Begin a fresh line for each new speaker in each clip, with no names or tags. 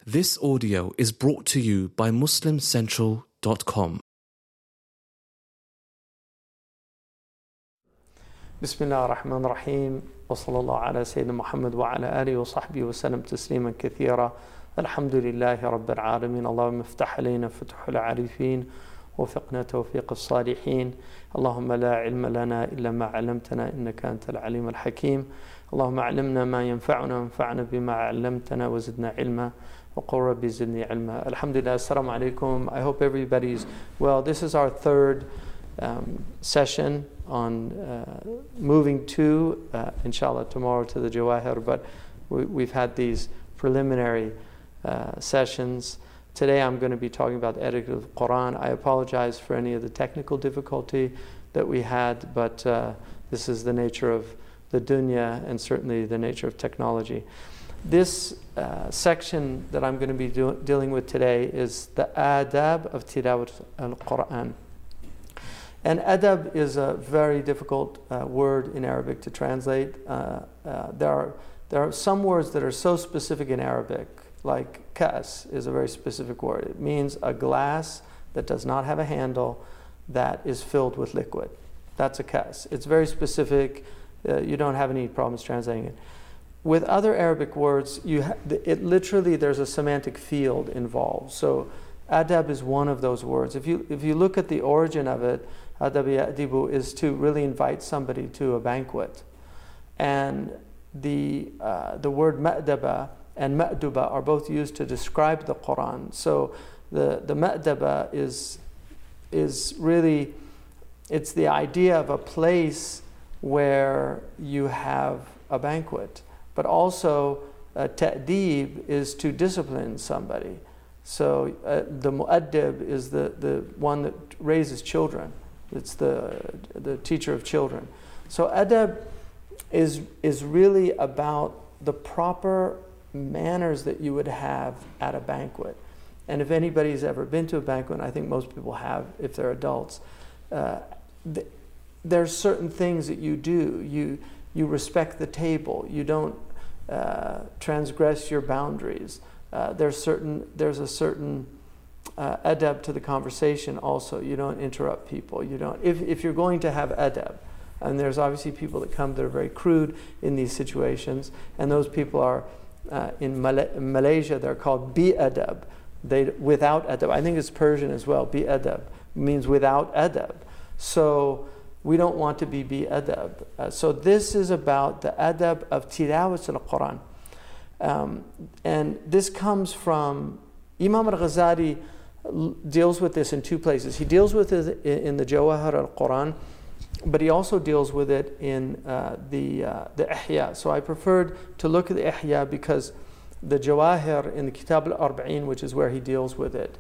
This audio is brought to you by MuslimCentral.com.
بسم الله الرحمن الرحيم وصلى الله على سيدنا محمد وعلى آله وصحبه وسلم تسليما كثيرا. الحمد لله رب العالمين. اللهم افتح علينا فتح العارفين وفقنا توفيق الصالحين. اللهم لا علم لنا إلا ما علمتنا إنك أنت العليم الحكيم. اللهم علمنا ما ينفعنا وانفعنا بما علمتنا وزدنا علما وقل ربي زدني علما. Alhamdulillah, assalamu alaikum. I hope everybody's well. This is our third session on moving to, inshallah, tomorrow to the Jawahir, but we've had these preliminary sessions. Today I'm going to be talking about the etiquette of the Quran. I apologize for any of the technical difficulty that we had, but this is the nature of the dunya and certainly the nature of technology. This section that I'm going to be dealing with today is the adab of tilawat al-Quran. And adab is a very difficult word in Arabic to translate. There are some words that are so specific in Arabic, like ka'as is a very specific word. It means a glass that does not have a handle that is filled with liquid. That's a ka'as. It's very specific. You don't have any problems translating it. With other Arabic words, literally there's a semantic field involved. So adab is one of those words. If you look at the origin of it, adab ya'dibu is to really invite somebody to a banquet. And the word ma'daba and ma'duba are both used to describe the Quran. So the ma'daba is really, it's the idea of a place where you have a banquet. But also ta'deeb is to discipline somebody. So the mu'addib is the one that raises children. It's the teacher of children. So adab is really about the proper manners that you would have at a banquet. And if anybody's ever been to a banquet, and I think most people have if they're adults, there's certain things that you do. You respect the table. You don't transgress your boundaries. There's a certain adab to the conversation also. You don't interrupt people. You don't. If you're going to have adab, and there's obviously people that come that are very crude in these situations, and those people are in Malaysia. They're called bi-adab. Without adab. I think it's Persian as well. Bi-adab means without adab. So we don't want to be bi-adab. So this is about the adab of tilawat al-Quran. And this comes from, Imam al-Ghazali deals with this in two places. He deals with it in the Jawahir al-Quran, but he also deals with it in the Ihya. So I preferred to look at the Ihya because the Jawahir in the Kitab al-Arba'in, which is where he deals with it,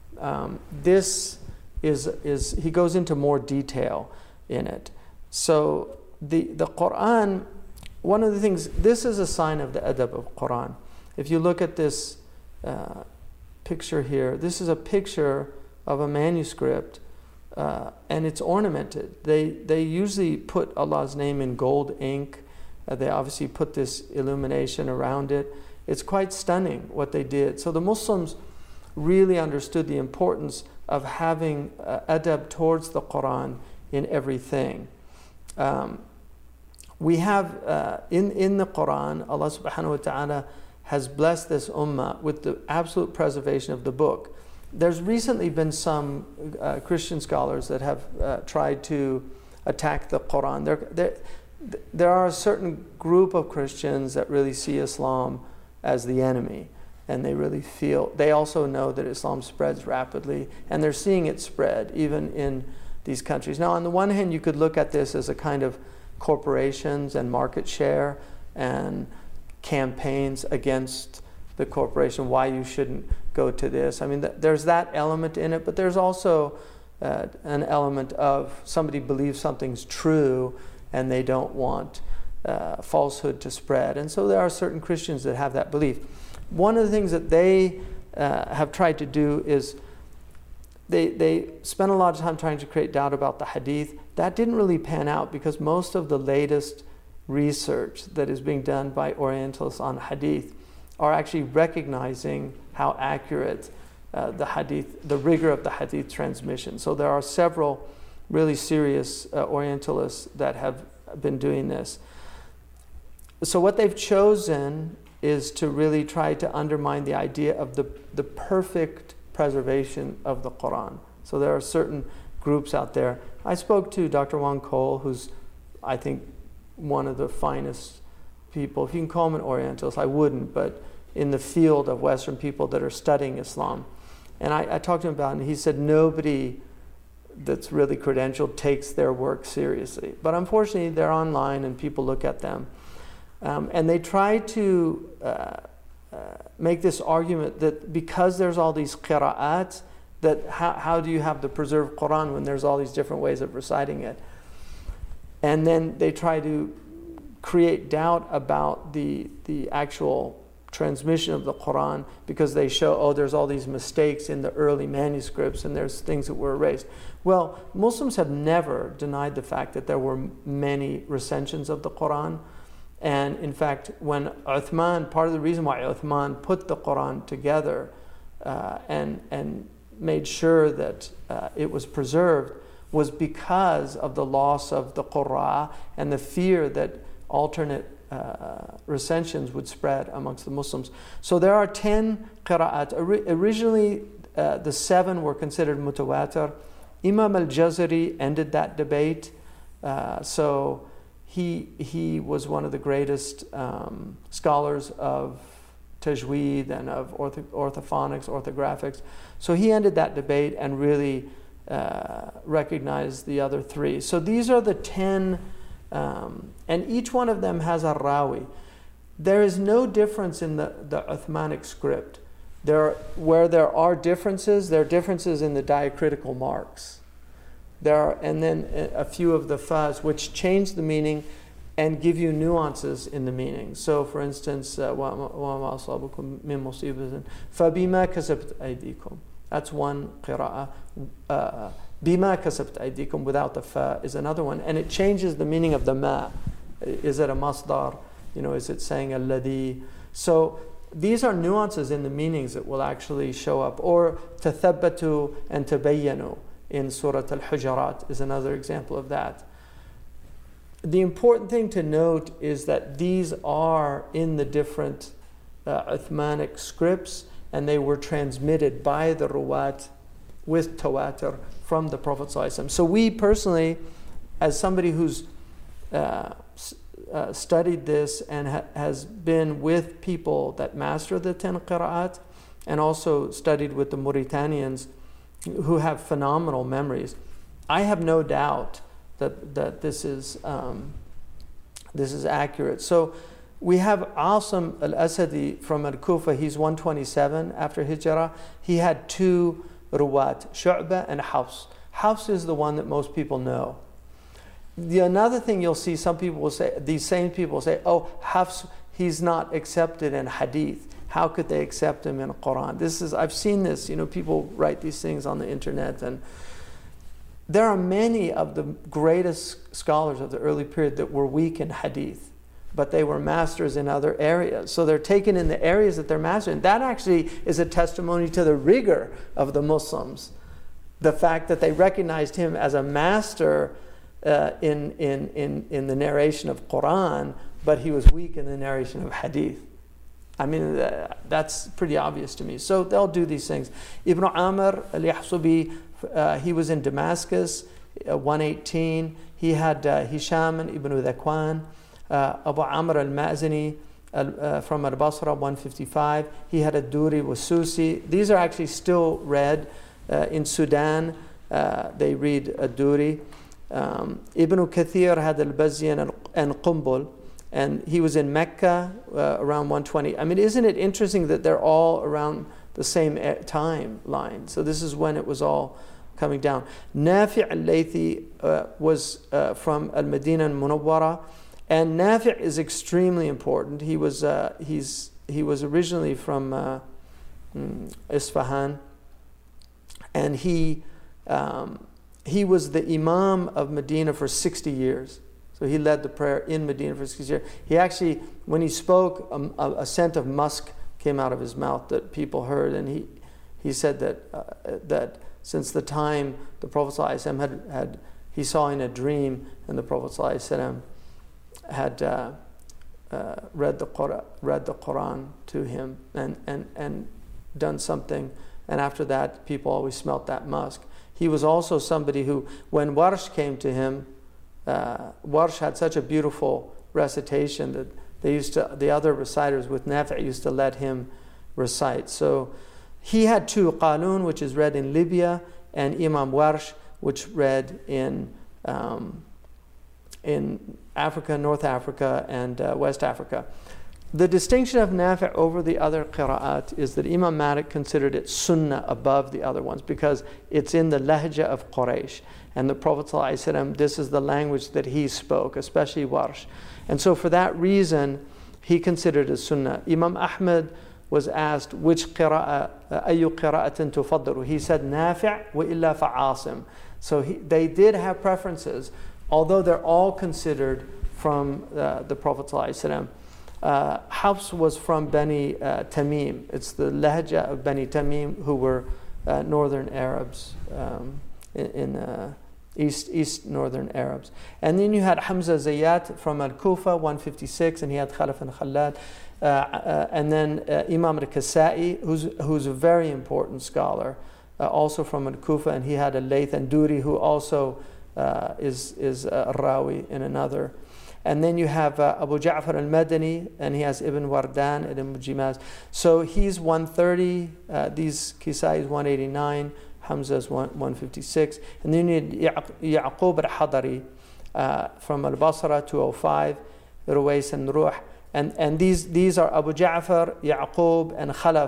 this is he goes into more detail in it. So the Quran, one of the things, this is a sign of the adab of Quran. If you look at this picture here, this is a picture of a manuscript and it's ornamented. They usually put Allah's name in gold ink. They obviously put this illumination around it. It's quite stunning what they did. So the Muslims really understood the importance of having adab towards the Quran in everything. We have in the Quran, Allah subhanahu wa ta'ala has blessed this ummah with the absolute preservation of the book. There's recently been some Christian scholars that have tried to attack the Quran. There are a certain group of Christians that really see Islam as the enemy, and they also know that Islam spreads rapidly, and they're seeing it spread even in these countries. Now, on the one hand, you could look at this as a kind of corporations and market share and campaigns against the corporation, why you shouldn't go to this. I mean, there's that element in it, but there's also an element of somebody believes something's true and they don't want falsehood to spread. And so there are certain Christians that have that belief. One of the things that they have tried to do is they spent a lot of time trying to create doubt about the hadith. That didn't really pan out because most of the latest research that is being done by Orientalists on hadith are actually recognizing how accurate the hadith, the rigor of the hadith transmission. So there are several really serious Orientalists that have been doing this. So what they've chosen is to really try to undermine the idea of the perfect preservation of the Quran. So there are certain groups out there. I spoke to Dr. Wang Cole, who's, I think, one of the finest people. If you can call him an Orientalist, I wouldn't, but in the field of Western people that are studying Islam. And I talked to him about it, and he said nobody that's really credentialed takes their work seriously. But unfortunately, they're online and people look at them. And they try to make this argument that because there's all these qira'at, that how do you have the preserved Quran when there's all these different ways of reciting it? And then they try to create doubt about the actual transmission of the Quran because they show, oh, there's all these mistakes in the early manuscripts and there's things that were erased. Well, Muslims have never denied the fact that there were many recensions of the Quran. And in fact, when Uthman, part of the reason why Uthman put the Quran together and made sure that it was preserved was because of the loss of the Qurra and the fear that alternate recensions would spread amongst the Muslims. So there are 10 qira'at. Originally, the 7 were considered mutawatir. Imam al-Jazari ended that debate. So he was one of the greatest scholars of tajweed and of orthophonics, orthographics. So he ended that debate and really recognized the other 3. So these are the 10, and each one of them has a rawi. There is no difference in the Uthmanic script. Where there are differences, there are differences in the diacritical marks. And then a few of the fas which change the meaning and give you nuances in the meaning. So for instance, وَمَا أَصَابَكُم مِّن مُّصِيبَةٍ فَبِمَا كَسَبْتْ أَيْدِيكُم. That's one qira'ah. بِمَا كَسَبْتْ أَيْدِيكُم without the fa is another one. And it changes the meaning of the ma. Is it a masdar? Is it saying alladhi? So these are nuances in the meanings that will actually show up. Or tathabbatu and tabayyanu in Surah Al-Hujurat is another example of that. The important thing to note is that these are in the different Uthmanic scripts, and they were transmitted by the ruwat with tawatur from the Prophet ﷺ. So we personally, as somebody who's studied this and has been with people that master the 10 qira'at and also studied with the Mauritanians who have phenomenal memories, I have no doubt that this is accurate. So we have Asim al-Asadi from al-Kufa. He's 127 after Hijrah. He had 2 ruwat, Shu'bah and Hafs. Hafs is the one that most people know. Another thing you'll see, some people will say, these same people will say, oh, Hafs, he's not accepted in hadith. How could they accept him in the Quran? I've seen this, people write these things on the internet, and there are many of the greatest scholars of the early period that were weak in hadith, but they were masters in other areas. So they're taken in the areas that they're mastering. That actually is a testimony to the rigor of the Muslims. The fact that they recognized him as a master in the narration of Quran, but he was weak in the narration of hadith. I mean, that's pretty obvious to me. So they'll do these things. Ibn Amr al-Yahsubi, he was in Damascus, 118. He had Hisham ibn Dhakwan, Abu Amr al-Ma'zini from al-Basra, 155. He had Ad-Duri with Susi. These are actually still read in Sudan. They read Ad-Duri. Ibn Kathir had al-Bazian and Qumbul. And he was in Mecca around 120. I mean, isn't it interesting that they're all around the same timeline? So this is when it was all coming down. Nafi' al-Laythi was from al-Madinah al-Munawwara. And Nafi' is extremely important. He was originally from Isfahan. And he was the Imam of Medina for 60 years. So he led the prayer in Medina for 6 years. He actually, when he spoke, a scent of musk came out of his mouth that people heard, and he said that since the time the Prophet ﷺ he saw in a dream, and the Prophet ﷺ had read the Quran to him and done something, and after that people always smelt that musk. He was also somebody who, when Warsh came to him, Warsh had such a beautiful recitation that the other reciters with Nafi' used to let him recite. So he had two, Qalun, which is read in Libya, and Imam Warsh, which read in Africa, North Africa, and West Africa. The distinction of Nafi' over the other qira'at is that Imam Malik considered it sunnah above the other ones because it's in the lahja of Quraysh. And the Prophet ﷺ, this is the language that he spoke, especially Warsh. And so for that reason, he considered it sunnah. Imam Ahmad was asked, which qira'a, ayu qira'atin tufaddaru? He said, Nafi' wa illa fa'asim. So they did have preferences, although they're all considered from the Prophet ﷺ. Hafs was from Bani Tamim. It's the lahja of Bani Tamim, who were northern Arabs, in East northern Arabs. And then you had Hamza Zayyat from Al-Kufa, 156, and he had Khalaf and Khalad. And then Imam al-Kasai, who's a very important scholar, also from Al-Kufa, and he had Al-Layth and Duri, who also is Rawi in another. And then you have Abu Ja'far al-Madani, and he has Ibn Wardan and Ibn Jimaz. So he's 130, these Kisai is 189, Hamza is 156. And then you need Ya'qub al-Hadari from al-Basra, 205, Ruwais and Ruh. And these are Abu Ja'far, Ya'qub, and Khalaf.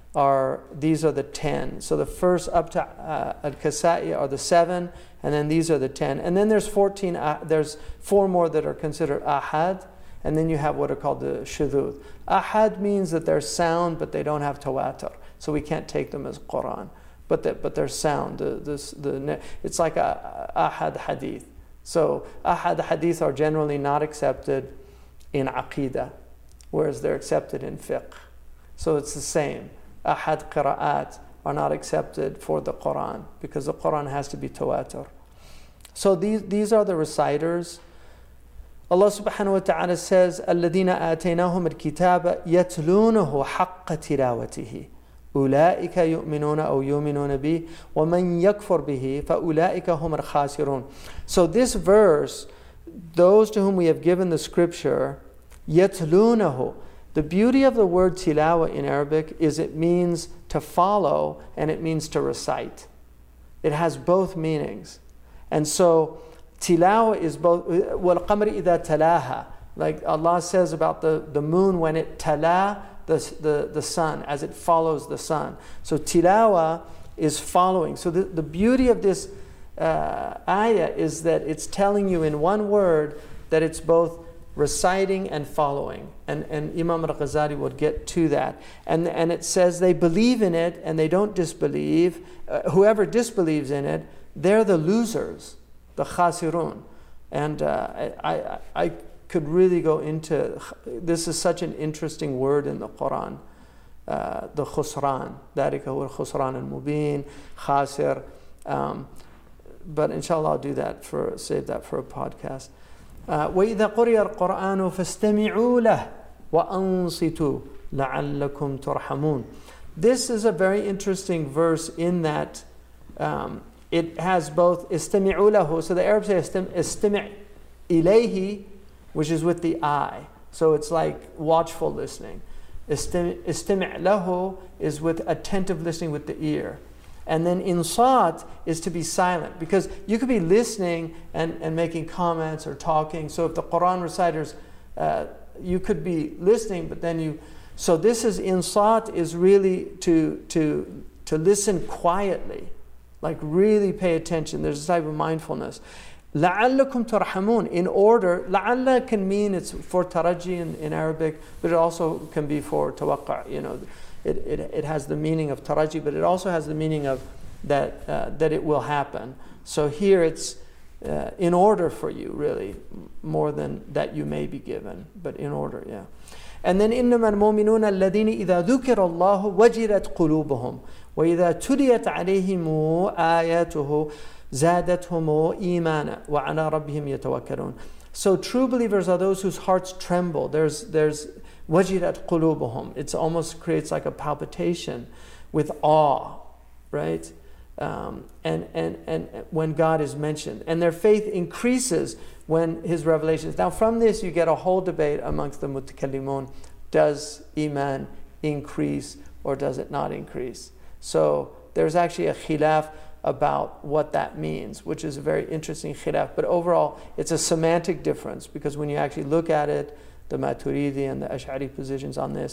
These are the 10. So the first up to al-Kasai are the 7, and then these are the 10. And then there's 14. There's 4 more that are considered ahad, and then you have what are called the shudud. Ahad means that they're sound, but they don't have tawatur, so we can't take them as Quran. But they're sound. It's like a ahad hadith. So ahad hadith are generally not accepted in aqidah, whereas they're accepted in fiqh. So it's the same. Ahad qira'at are not accepted for the Quran because the Quran has to be tawatur. So these are the reciters. Allah subhanahu wa ta'ala says, الَّذِينَ آتَيْنَاهُمُ الْكِتَابَ يَتْلُونَهُ حَقَّ تِلَاوَتِهِ أُولَٰئِكَ يُؤْمِنُونَ أَوْ يُؤْمِنُونَ بِهِ وَمَنْ يَكْفُرْ بِهِ فَأُولَٰئِكَ هُمُ الْخَاسِرُونَ. So this verse, those to whom we have given the scripture, يَتْلُونَهُ. The beauty of the word tilawa in Arabic is it means to follow and it means to recite. It has both meanings. And so tilawa is both, وَالْقَمْرِ إِذَا تَلَاهَا. Like Allah says about the moon when it tala the sun, as it follows the sun. So tilawa is following. So the beauty of this ayah is that it's telling you in one word that it's both reciting and following. And Imam al-Ghazali would get to that. And it says they believe in it and they don't disbelieve. Whoever disbelieves in it, they're the losers, the khasirun. And I could really go into, this is such an interesting word in the Quran, the khusran. ذَلِكَ هُوَ الْخُسْرَانُ الْمُبِينُ khasir. But inshallah I'll do that, save that for a podcast. وَإِذَا قُرِيَ الْقُرْآنُ فَاسْتَمِعُوا لَهُ وَأَنصِتُوا لَعَلَّكُمْ تُرْحَمُونَ. This is a very interesting verse in that it has both استمعوا له. So the Arabs say استمع إليه, which is with the eye. So it's like watchful listening. استمع له is with attentive listening with the ear. And then insat is to be silent, because you could be listening and making comments or talking. So if the Quran reciters, you could be listening, but then so this is insat, is really to listen quietly, like really pay attention. There's a type of mindfulness. لَعَلَّكُمْ تُرْحَمُونَ. In order, لَعَلَّ can mean it's for taraji in Arabic, but it also can be for tawaqqa. It has the meaning of taraji, but it also has the meaning of that it will happen. So here it's in order for you, really, more than that you may be given, but in order, yeah. And then إِنَّمَا الْمُؤْمِنُونَ الَّذِينَ إِذَا ذُكِرَ اللَّهُ وَجِلَتْ قُلُوبُهُم وَإِذَا تُلِيَتْ عَلَيْهِمْ آيَاتُهُ زَادَتْهُمْ إِيمَانًا وَعَلَى رَبِّهِمْ يَتَوَكَّلُونَ. So true believers are those whose hearts tremble. There's وَجِلَتْ قُلُوبُهُم. It almost creates like a palpitation with awe, right? And when God is mentioned. And their faith increases when His revelations. Now from this you get a whole debate amongst the mutakallimun. Does Iman increase or does it not increase? So there's actually a khilaf about what that means, which is a very interesting khilaf. But overall, it's a semantic difference, because when you actually look at it, the Maturidi and the Ash'ari positions on this,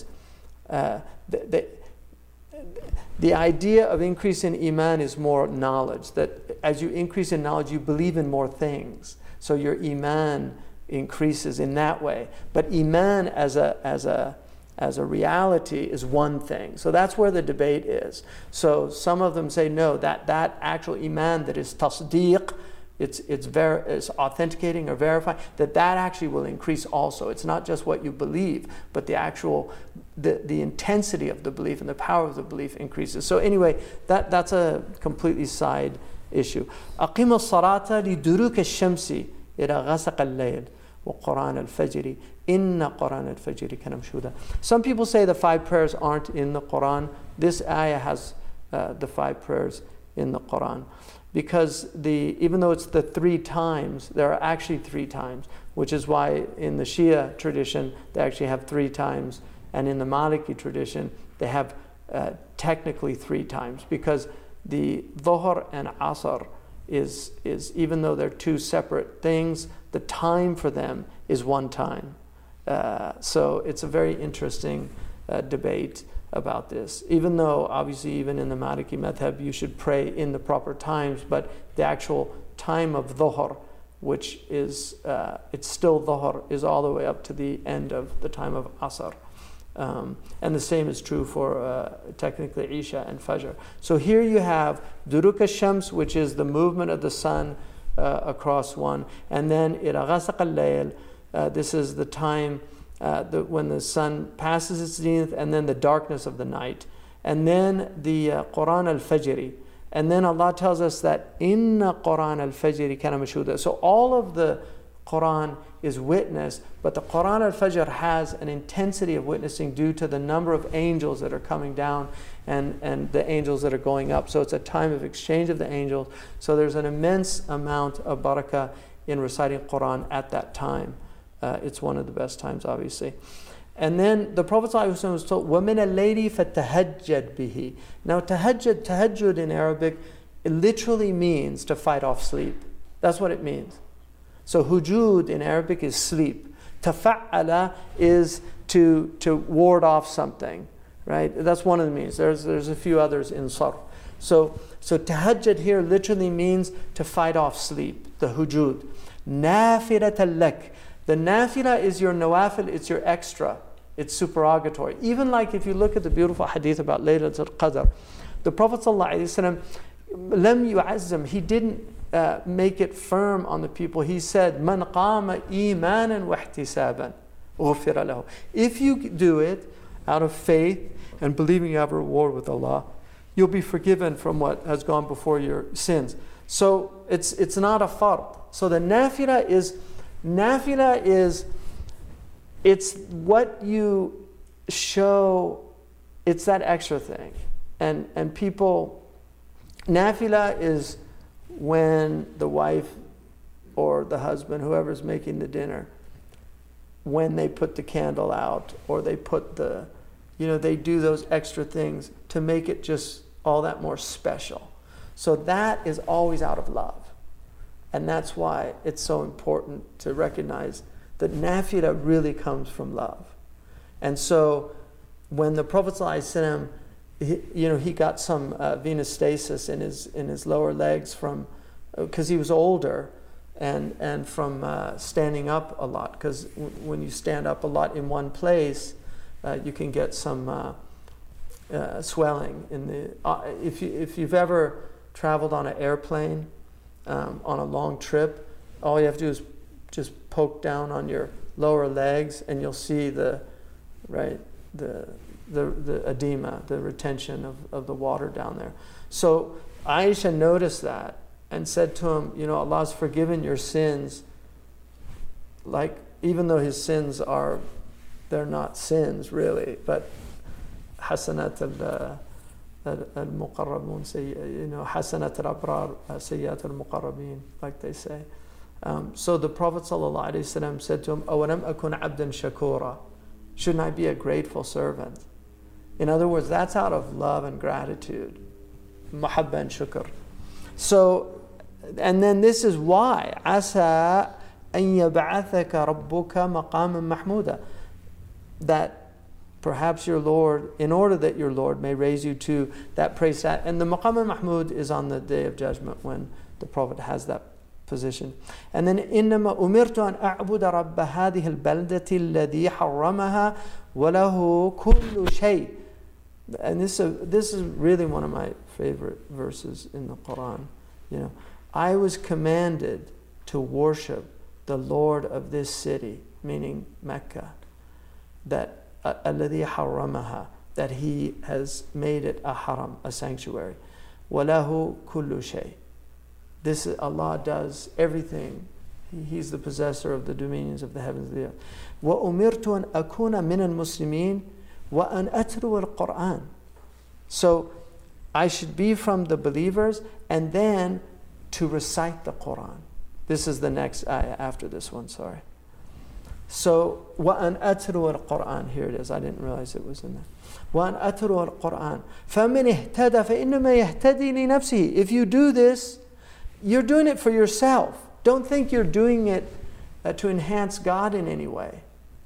the idea of increase in Iman is more knowledge, that as you increase in knowledge, you believe in more things. So your Iman increases in that way. But Iman as a reality is one thing. So that's where the debate is. So some of them say no, that actual Iman that is tasdeeq, it's authenticating or verifying, that actually will increase also. It's not just what you believe, but the actual the intensity of the belief and the power of the belief increases. So anyway, that's a completely side issue. أقم الصلاة لدلوك الشمس إلى غسق الليل وقرآن الفجر إن قرآن الفجر كان مشهودا. Some people say the 5 prayers aren't in the Quran. This ayah has the 5 prayers in the Quran, because even though it's the 3 times, there are actually 3 times, which is why in the Shia tradition they actually have 3 times, and in the Maliki tradition they have technically 3 times, because the Dhuhr and Asr is even though they're 2 separate things, the time for them is 1 time. So it's a very interesting debate about this, even though obviously even in the Maliki madhab you should pray in the proper times, but the actual time of Dhuhr, which is it's still Dhuhr, is all the way up to the end of the time of Asr. And the same is true for technically Isha and Fajr. So here you have Duruk al-Shams, which is the movement of the sun across one, and then Ila Ghasaq al-Layl, this is the time when the sun passes its zenith, and then the darkness of the night, and then the Quran al-Fajr, and then Allah tells us that Inna Quran al-Fajr kana mashhuda. So all of the Quran is witness, but the Quran al-Fajr has an intensity of witnessing due to the number of angels that are coming down and the angels that are going up. So it's a time of exchange of the angels. So there's an immense amount of barakah in reciting Quran at that time. It's one of the best times, obviously. And then the Prophet ﷺ was told, وَمِنَ اللَّيْلِ فَتَهَجَّدْ بِهِ. Now tahajjud in Arabic, it literally means to fight off sleep. That's what it means. So hujud in Arabic is sleep. Tafa'ala is to ward off something, right? That's one of the meanings. There's a few others in sarf. So tahajjud here literally means to fight off sleep, the hujud. Nafilatan lak. The nafila is your nawafil, it's your extra, it's supererogatory. Even like if you look at the beautiful hadith about Laylatul Qadr, the Prophet ﷺ, lam yu'azzam, he didn't make it firm on the people. He said, Man qama imanan wa ihtisaban ghufira lahu. If you do it out of faith and believing you have a reward with Allah, you'll be forgiven from what has gone before your sins. So it's not a fard. So the nafila is it's what you show, it's that extra thing. And people, nafila is when the wife or the husband, whoever's making the dinner, when they put the candle out, or they put they do those extra things to make it just all that more special. So that is always out of love. And that's why it's so important to recognize that nafila really comes from love. And so when the Prophet ﷺ, he got some venous stasis in his lower legs because he was older and from standing up a lot. Because when you stand up a lot in one place, you can get some swelling in the. If you've ever traveled on an airplane on a long trip, all you have to do is just poke down on your lower legs, and you'll see the right? The edema, the retention of the water down there. So Aisha noticed that and said to him, Allah's forgiven your sins, like, even though his sins they're not sins really, but hasanat al-muqarrabun, hasanat al-abrar, sayyat al-muqarrabin, like they say. So the Prophet ﷺ said to him, أَوَلَمْ أَكُنْ عَبْدًا شَكُورًا, shouldn't I be a grateful servant? In other words, that's out of love and gratitude. Mahabba and shukr. So, and then this is why, عَسَىٰ أَن يَبْعَثَكَ رَبُّكَ مَقَامًا مَحْمُودًا, that perhaps your Lord, in order that your Lord may raise you to that praise. And the Maqam al-Mahmud is on the Day of Judgment when the Prophet has that position. And then إِنَّمَا أُمِرْتُ أَنْ أَعْبُدَ رَبَّ هَذِهِ الْبَلْدَةِ الَّذِي حَرَّمَهَا وَلَهُ كُلُّ شَيْءٍ. And this is really one of my favorite verses in the Quran. I was commanded to worship the Lord of this city, meaning Mecca, that الَّذِي حَرَّمَهَا, that He has made it a haram, a sanctuary. وَلَهُ كُلُّ شَيْءٍ. This is, Allah does everything. He's the possessor of the dominions of the heavens and the earth. وَأُمِرْتُ أَنْ أَكُونَ مِنَ الْمُسْلِمِينَ وَأَنْ أَتْلُوَ الْقُرْآنَ. So I should be from the believers and then to recite the Quran. This is the next ayah after this one, sorry. So, وَأَنْ أَتْلُوَ الْقُرْآنَ, here it is, I didn't realize it was in there. وَأَنْ أَتْلُوَ الْقُرْآنَ فَمِنْ اهْتَدَى فَإِنَّمَا يَهْتَدِي لِنَفْسِهِ. If you do this, you're doing it for yourself. Don't think you're doing it to enhance God in any way.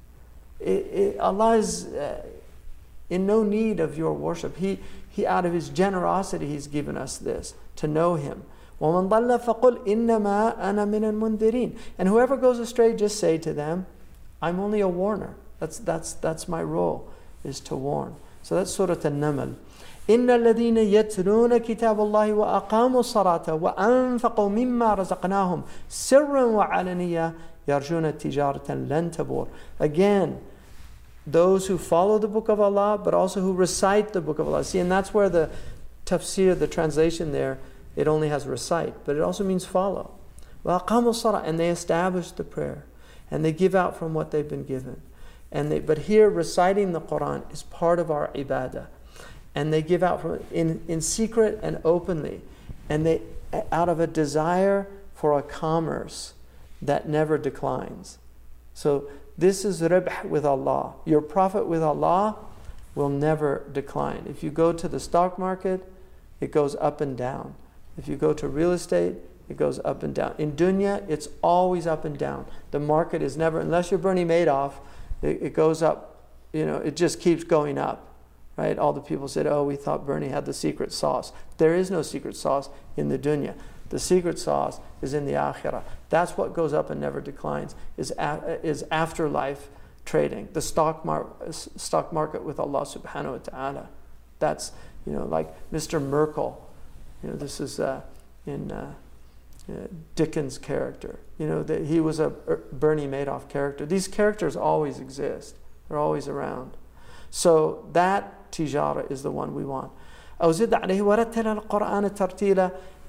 Allah is in no need of your worship. He out of His generosity, He's given us this, to know Him. وَمَنْ ضَلَّ فَقُلْ إِنَّمَا أَنَا مِنَ الْمُنذِرِينَ. And whoever goes astray, just say to them, I'm only a warner. That's my role, is to warn. So that's Surah An-Naml. إِنَّ الَّذِينَ يَتْلُونَ كِتَابَ اللَّهِ وَأَقَامُوا الصَّلَاةَ وَأَنفَقُوا مِمَّا رَزَقْنَاهُمْ سِرًّا وَعَلَنِيَّةً يَرْجُونَ تِجَارَةً لَن تَبُورَ. Again, those who follow the book of Allah, but also who recite the book of Allah. See, and that's where the tafsir, the translation there, it only has recite, but it also means follow. وَأَقَامُوا الصَّلَاةَ, and they establish the prayer, and they give out from what they've been given. But here, reciting the Quran is part of our ibadah. And they give out from in secret and openly. And they, out of a desire for a commerce that never declines. So this is ribh with Allah. Your profit with Allah will never decline. If you go to the stock market, it goes up and down. If you go to real estate, it goes up and down. In dunya, it's always up and down. The market is never, unless you're Bernie Madoff, it goes up, it just keeps going up. Right? All the people said, oh, we thought Bernie had the secret sauce. There is no secret sauce in the dunya. The secret sauce is in the akhirah. That's what goes up and never declines, is afterlife trading. The stock market with Allah subhanahu wa ta'ala. That's, like Mr. Merkel. This is in Dickens' character. That he was a Bernie Madoff character. These characters always exist. They're always around. So that tijara is the one we want. أو زد عليه ورتل القرآن ترتيلا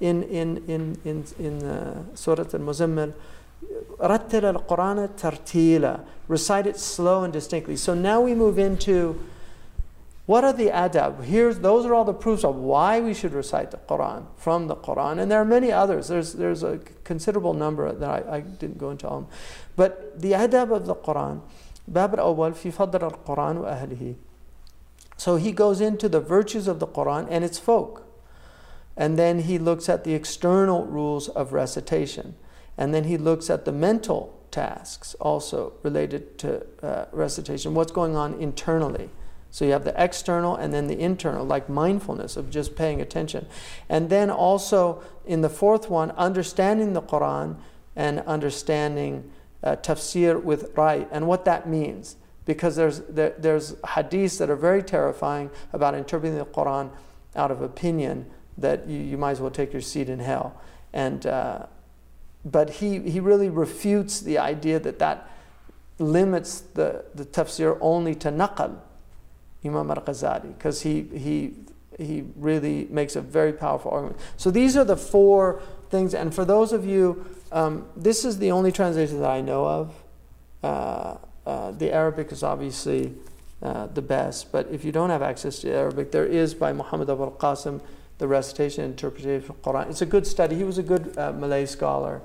in Surah Al-Muzammil. رتل القرآن ترتيلا. Recite it slow and distinctly. So now we move into what are the adab. Those are all the proofs of why we should recite the Quran from the Quran, and there are many others. There's a considerable number that I didn't go into all. But the adab of the Quran. باب الأول في فضل القرآن وأهله. So he goes into the virtues of the Quran and its folk. And then he looks at the external rules of recitation. And then he looks at the mental tasks also related to recitation. What's going on internally. So you have the external and then the internal, like mindfulness of just paying attention. And then also in the fourth one, understanding the Quran and understanding tafsir with rai and what that means, because there's hadiths that are very terrifying about interpreting the Quran out of opinion that you might as well take your seat in hell. And but he really refutes the idea that limits the tafsir only to naqal, Imam al-Ghazali, because he really makes a very powerful argument. So these are the four things, and for those of you, this is the only translation that I know of. The Arabic is obviously the best, but if you don't have access to Arabic, there is by Muhammad Abul Qasim, the recitation and interpretation of the Quran. It's a good study. He was a good Malay scholar.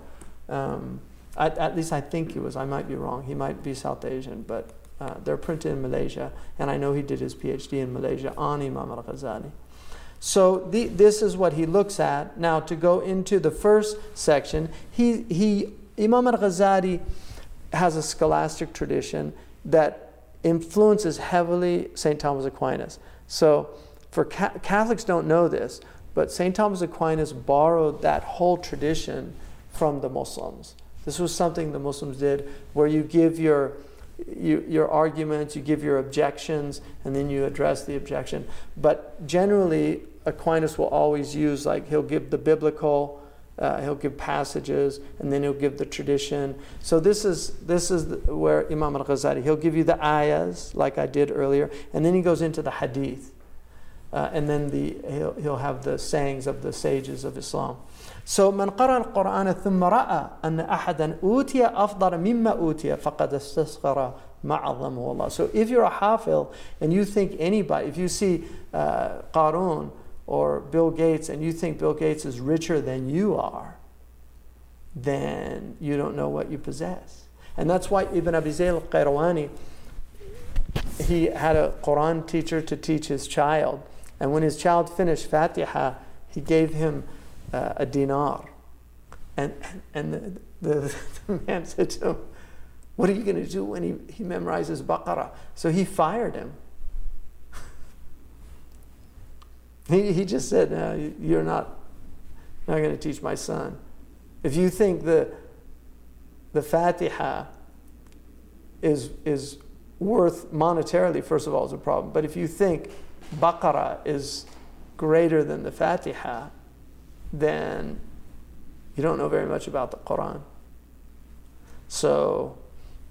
At least I think he was. I might be wrong. He might be South Asian, but they're printed in Malaysia, and I know he did his PhD in Malaysia on Imam al-Ghazali. So this is what he looks at. Now, to go into the first section, Imam al-Ghazali has a scholastic tradition that influences heavily St. Thomas Aquinas. So for Catholics don't know this, but St. Thomas Aquinas borrowed that whole tradition from the Muslims. This was something the Muslims did, where you give your arguments, you give your objections, and then you address the objection. But generally, Aquinas will always use, like, he'll give the biblical, he'll give passages, and then he'll give the tradition. So this is where Imam al-Ghazali, he'll give you the ayahs, like I did earlier, and then he goes into the hadith. And then he'll have the sayings of the sages of Islam. So من قرأ القرآن ثم رأى أن أحدا أوتي أفضل مما أوتي فقد استصغر ما عظمه الله. So if you're a hafil and you think anybody, if you see Qarun or Bill Gates and you think Bill Gates is richer than you are, then you don't know what you possess. And that's why Ibn Abi Zayd al-Qayrawani, he had a Quran teacher to teach his child. And when his child finished Fatiha, he gave him a dinar. And the man said to him, what are you going to do when he memorizes Baqarah? So he fired him. He just said, no, you're not going to teach my son. If you think the Fatiha is worth monetarily, first of all, is a problem. But if you think Baqarah is greater than the Fatiha, then you don't know very much about the Quran. So,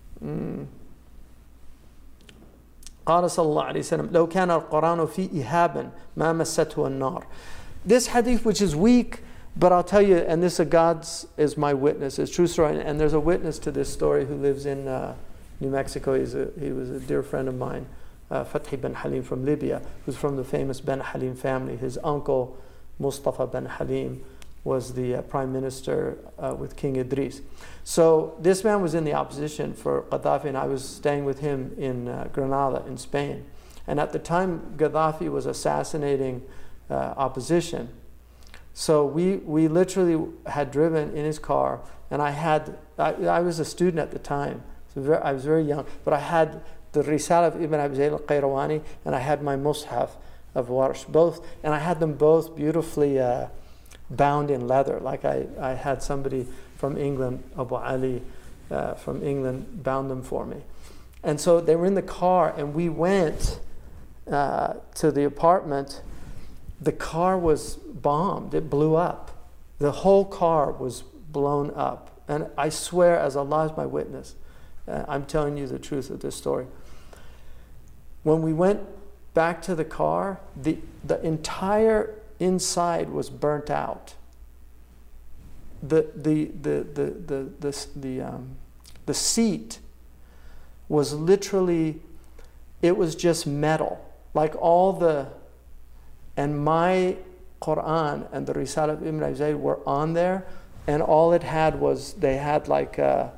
قال صلى الله عليه وسلم لو كان القرآن في إهاب ما مسته النار. This hadith, which is weak, but I'll tell you, and this is my witness, it's true story, and there's a witness to this story who lives in New Mexico. He was a dear friend of mine, Fathi bin Halim from Libya, who's from the famous Ben Halim family. His uncle, Mustafa bin Halim, was the prime minister with King Idris. So this man was in the opposition for Gaddafi, and I was staying with him in Granada in Spain. And at the time, Gaddafi was assassinating opposition. So we literally had driven in his car, and I was a student at the time, so I was very young, but I had the Risala of Ibn Abi Zayd al-Qayrawani, and I had my Mus'haf of Warsh, both, and I had them both beautifully bound in leather. Like I had somebody from England, Abu Ali from England, bound them for me. And so they were in the car, and we went to the apartment. The car was bombed. It blew up. The whole car was blown up. And I swear, as Allah is my witness, I'm telling you the truth of this story. When we went back to the car, the entire inside was burnt out. The seat was literally, it was just metal. Like and my Quran and the Risala of Ibn Abi Zayd were on there, and all it had was, they had like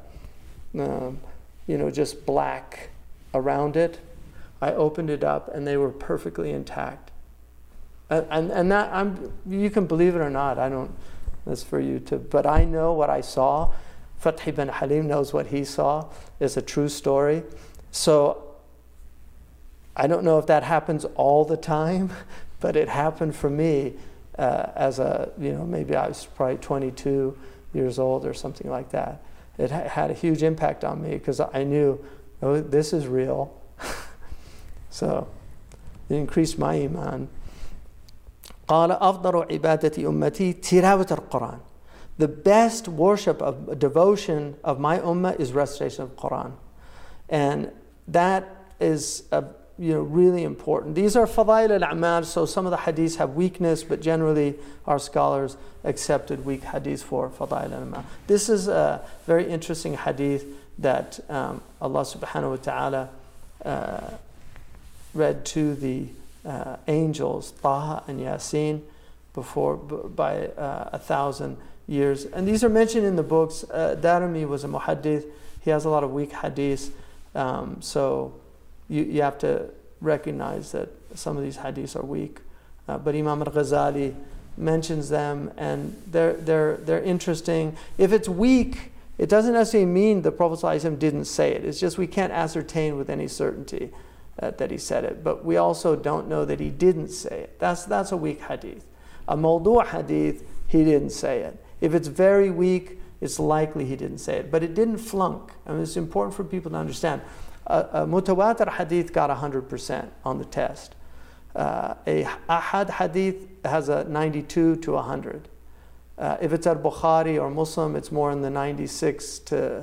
just black around it. I opened it up and they were perfectly intact. And that, you can believe it or not, that's for you to, but I know what I saw. Fathi bin Halim knows what he saw. It's a true story. So I don't know if that happens all the time, but it happened for me maybe I was probably 22 years old or something like that. It had a huge impact on me because I knew, oh, this is real. So it increased my iman. قال أفضل عبادة أمتي تلاوة القرآن. The best worship of devotion of my ummah is recitation of Quran. And that is really important. These are fadail al-a'mal, so some of the hadiths have weakness, but generally our scholars accepted weak hadiths for fadail al-a'mal. This is a very interesting hadith that Allah subhanahu wa ta'ala read to the angels, Taha and Yasin, by 1,000 years. And these are mentioned in the books. Darimi was a muhaddith. He has a lot of weak hadiths. So you have to recognize that some of these hadiths are weak. But Imam al-Ghazali mentions them, and they're interesting. If it's weak, it doesn't necessarily mean the Prophet ﷺ didn't say it. It's just we can't ascertain with any certainty that he said it. But we also don't know that he didn't say it. That's a weak hadith. A mawdu' hadith, he didn't say it. If it's very weak, it's likely he didn't say it. But it didn't flunk. I mean, it's important for people to understand. A mutawatir hadith got 100% on the test. A ahad hadith has a 92 to 100. If it's at Bukhari or Muslim, it's more in the 96 to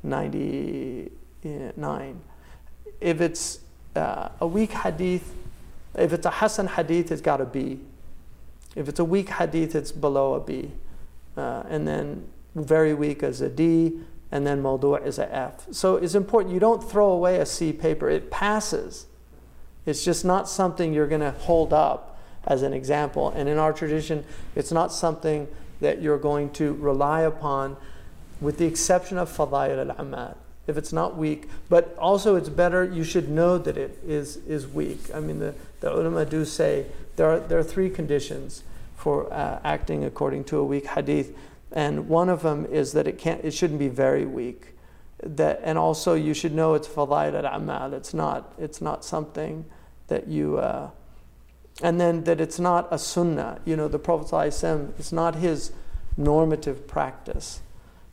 99. If it's a weak hadith, if it's a hasan hadith, it's got a B. If it's a weak hadith, it's below a B. And then very weak is a D, and then mawdu' is a F. So it's important, you don't throw away a C paper. It passes. It's just not something you're going to hold up as an example. And in our tradition, it's not something that you're going to rely upon, with the exception of fadail al-amal. If it's not weak, but also it's better, you should know that it is weak. I mean, the ulama do say there are three conditions for acting according to a weak hadith, and one of them is that it shouldn't be very weak. And also you should know it's fadail al-amal. It's not something that you and then that it's not a sunnah. The Prophet ﷺ, it's not his normative practice.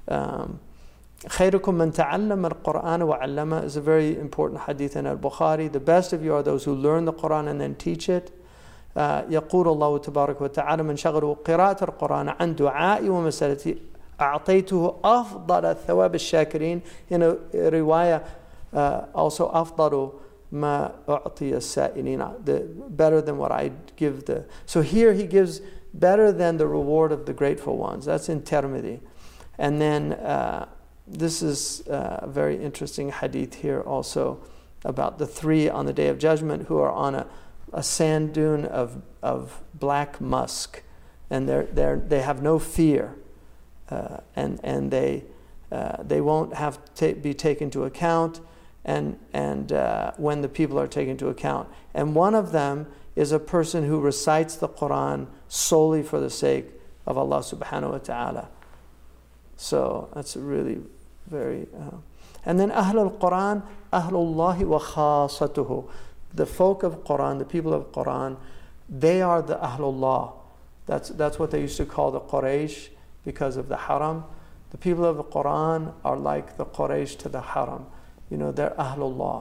خيركم من تعلم القرآن وعلمه is a very important hadith in al-Bukhari. The best of you are those who learn the Quran and then teach it. يقول الله تبارك وتعالى من شغله قراءة القرآن عن دعائي ومسألتي أعطيته أفضل الثواب الشاكرين. In a riwayah also أفضل ما أعطي السائلين, better than what I give the. So here he gives better than the reward of the grateful ones. That's in Tirmidhi. And then this is a very interesting hadith here also about the three on the Day of Judgment who are on a sand dune of black musk, and they have no fear, and they won't have to be taken into account, and when the people are taken into account. And one of them is a person who recites the Quran solely for the sake of Allah subhanahu wa ta'ala. So that's really very. And then Ahlul Quran, Ahlullahi wa khasatuhu. The folk of Quran, the people of Quran, they are the Ahlullah. That's what they used to call the Quraysh because of the Haram. The people of the Quran are like the Quraysh to the Haram. They're Ahlullah.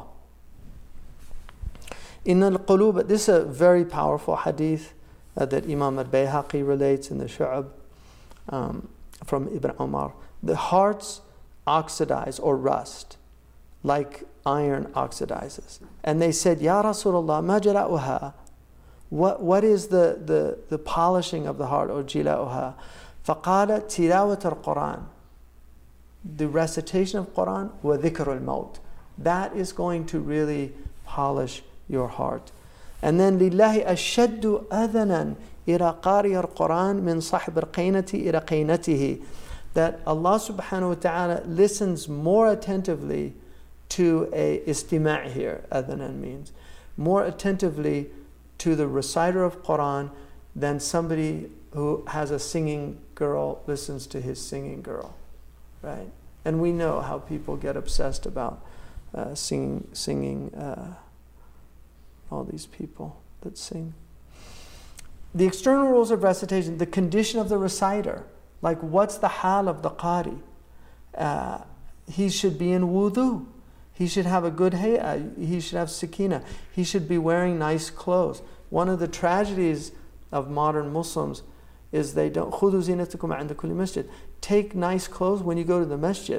In al-Qulub, this is a very powerful hadith that Imam al-Bayhaqi relates in the Shu'ab from Ibn Umar. The hearts oxidize or rust like iron oxidizes. And they said, Ya Rasulullah, ma jala'uha? What is the polishing of the heart, or jila'uha? فَقَالَ تِلَاوَةَ الْقُرْآنِ, the recitation of Quran, وَذِكْرُ الْمَوْتِ. That is going to really polish your heart. And then لِلَّهِ أَشَّدُّ أَذَنًا إِلَى قَارِيَ الْقُرْآنِ مِنْ صَحْبِ الْقَيْنَةِ إِلَى قَيْنَتِهِ. That Allah subhanahu wa ta'ala listens more attentively to a istima' here, adhanan means, more attentively to the reciter of Quran than somebody who has a singing girl listens to his singing girl, right? And we know how people get obsessed about singing all these people that sing. The external rules of recitation, the condition of the reciter, like what's the hal of the qari? He should be in wudu. He should have a good hay'ah. He should have sakina. He should be wearing nice clothes. One of the tragedies of modern Muslims is they don't. خُذُوا زِينَتَكُمْ عِنْدَ كُلِّ مَسْجِدٍ. Take nice clothes when you go to the masjid.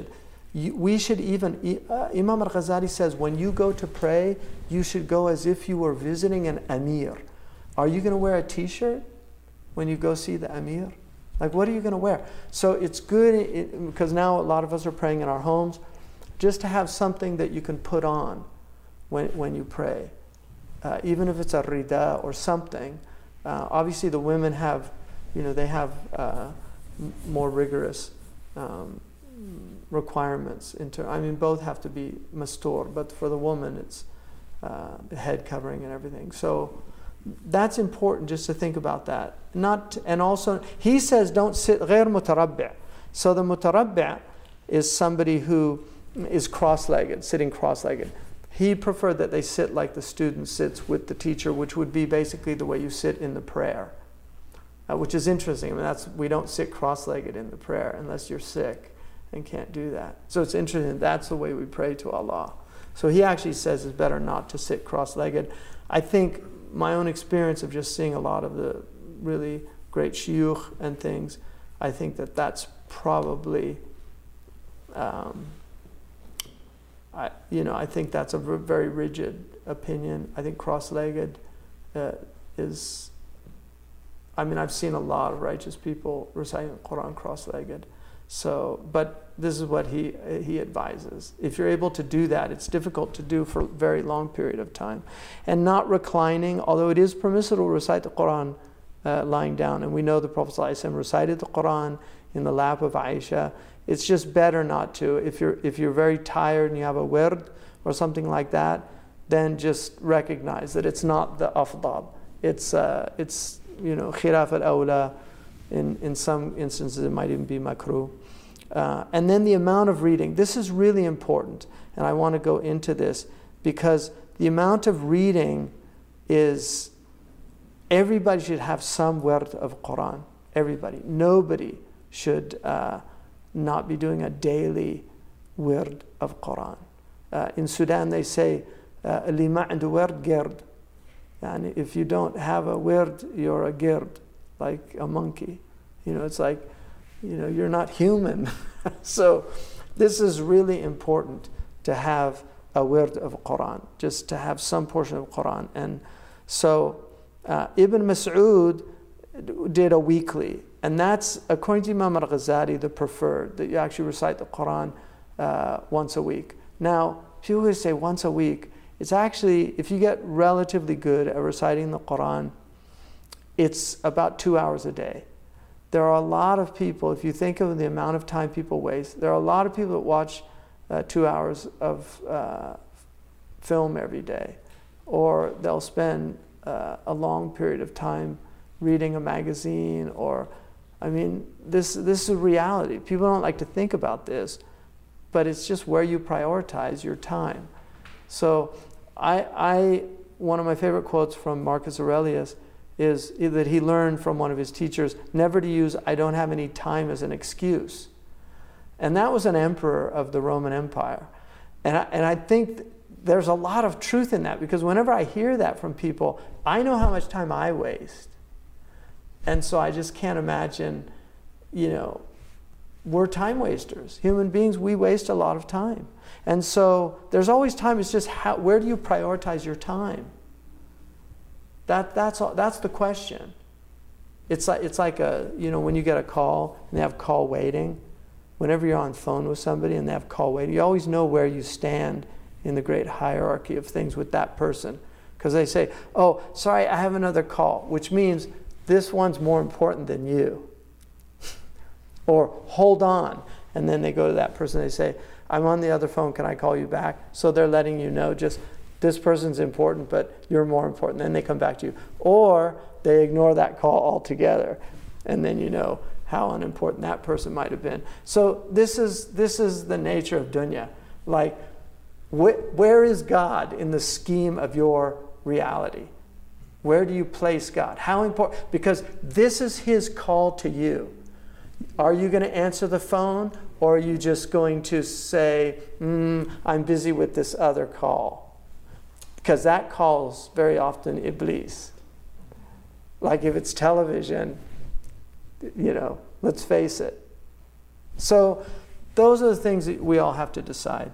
We should even, Imam al-Ghazali says, when you go to pray, you should go as if you were visiting an emir. Are you going to wear a t-shirt when you go see the emir? Like, what are you going to wear? So it's good, because now a lot of us are praying in our homes, just to have something that you can put on when you pray. Even if it's a rida or something. Obviously the women have, they have more rigorous requirements. Both have to be mastur, but for the woman it's head covering and everything. So that's important, just to think about that. And also, he says don't sit غير متربع. So the mutarabbi' is somebody who is cross-legged, sitting cross-legged. He preferred that they sit like the student sits with the teacher, which would be basically the way you sit in the prayer, which is interesting. We don't sit cross-legged in the prayer unless you're sick and can't do that. So it's interesting, that's the way we pray to Allah. So he actually says it's better not to sit cross-legged. I think my own experience of just seeing a lot of the really great shuyukh and things, I think that's probably, I think that's a very rigid opinion. I think cross-legged is, I've seen a lot of righteous people reciting the Quran cross-legged. So, but this is what he advises. If you're able to do that, it's difficult to do for a very long period of time. And not reclining, although it is permissible to recite the Quran lying down. And we know the Prophet ﷺ recited the Quran in the lap of Aisha. It's just better not to. If you're very tired and you have a wird or something like that, then just recognize that it's not the afdal. It's khilaf al-awla. In some instances, it might even be makruh. And then the amount of reading. This is really important, and I want to go into this because the amount of reading is, everybody should have some wird of Quran. Everybody. Nobody should not be doing a daily wird of Quran. In Sudan, they say, "Li ma عنده wird gird." And if you don't have a wird, you're a gird, like a monkey. It's like, you're not human. So this is really important, to have a wird of Quran, just to have some portion of Quran. And so Ibn Mas'ud did a weekly, and that's, according to Imam al-Ghazali, the preferred, that you actually recite the Quran once a week. Now, people who say once a week, it's actually, if you get relatively good at reciting the Quran, it's about 2 hours a day. There are a lot of people, if you think of the amount of time people waste, there are a lot of people that watch 2 hours of film every day, or they'll spend a long period of time reading a magazine, or, this is a reality. People don't like to think about this, but it's just where you prioritize your time. So one of my favorite quotes from Marcus Aurelius is that he learned from one of his teachers never to use "I don't have any time" as an excuse. And that was an emperor of the Roman Empire. And I think there's a lot of truth in that, because whenever I hear that from people, I know how much time I waste. And so I just can't imagine, we're time wasters. Human beings, we waste a lot of time. And so there's always time. It's just where do you prioritize your time? That's the question. It's like when you get a call and they have call waiting. Whenever you're on the phone with somebody and they have call waiting, you always know where you stand in the great hierarchy of things with that person. Because they say, "Oh, sorry, I have another call," which means this one's more important than you. Or, "Hold on." And then they go to that person, they say, "I'm on the other phone, can I call you back?" So they're letting you know, just, this person's important, but you're more important. Then they come back to you. Or they ignore that call altogether. And then you know how unimportant that person might have been. So this is the nature of dunya. Like, where is God in the scheme of your reality? Where do you place God? How important? Because this is His call to you. Are you going to answer the phone, or are you just going to say, "I'm busy with this other call"? Because that calls very often Iblis. Like if it's television, let's face it. So those are the things that we all have to decide.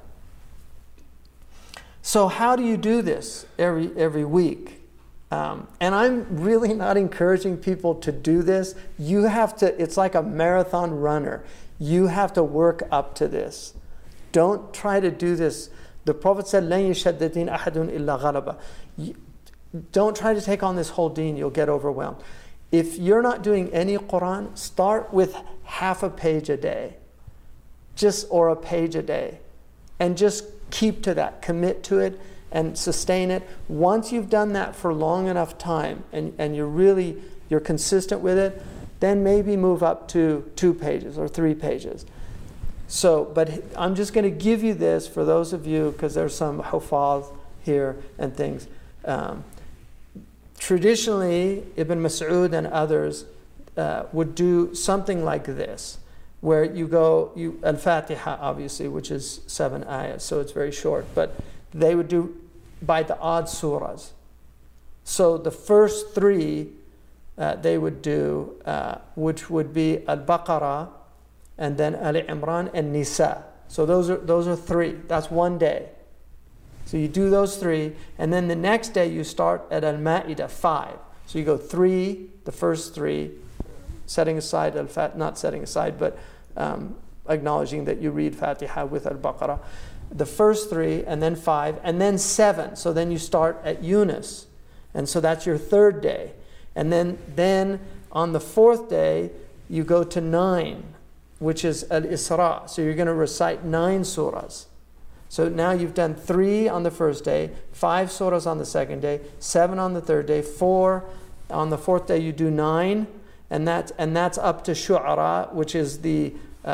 So how do you do this every week? And I'm really not encouraging people to do this. You have to, it's like a marathon runner. You have to work up to this. Don't try to do this. The Prophet said, لَن يَشَدَّ الدِّينَ أَحَدٌ إِلَّا غَلَبَ. Don't try to take on this whole deen, you'll get overwhelmed. If you're not doing any Quran, start with half a page a day. Or a page a day. And just keep to that, commit to it, and sustain it. Once you've done that for long enough time, and you're consistent with it, then maybe move up to 2 pages or 3 pages. So, but I'm just going to give you this for those of you, because there's some hufaz here and things. Traditionally, Ibn Mas'ud and others would do something like this, where you go, Al-Fatiha obviously, which is 7 ayahs, so it's very short, but they would do by the odd surahs. So the first 3 they would do, which would be Al-Baqarah, and then Ali Imran and Nisa. So those are 3. That's one day. So you do those 3, and then the next day you start at Al-Ma'idah 5. So you go 3, the first 3, setting aside not setting aside, but acknowledging that you read Fatiha with Al-Baqarah. The first 3, and then 5, and then 7. So then you start at Yunus, and so that's your 3rd day. And then on the 4th day you go to 9, which is Al-Isra. So you're going to recite 9 surahs. So now you've done 3 on the first day, 5 surahs on the second day, 7 on the third day, 4 on the 4th day you do 9, and that's up to Shu'ara, which is the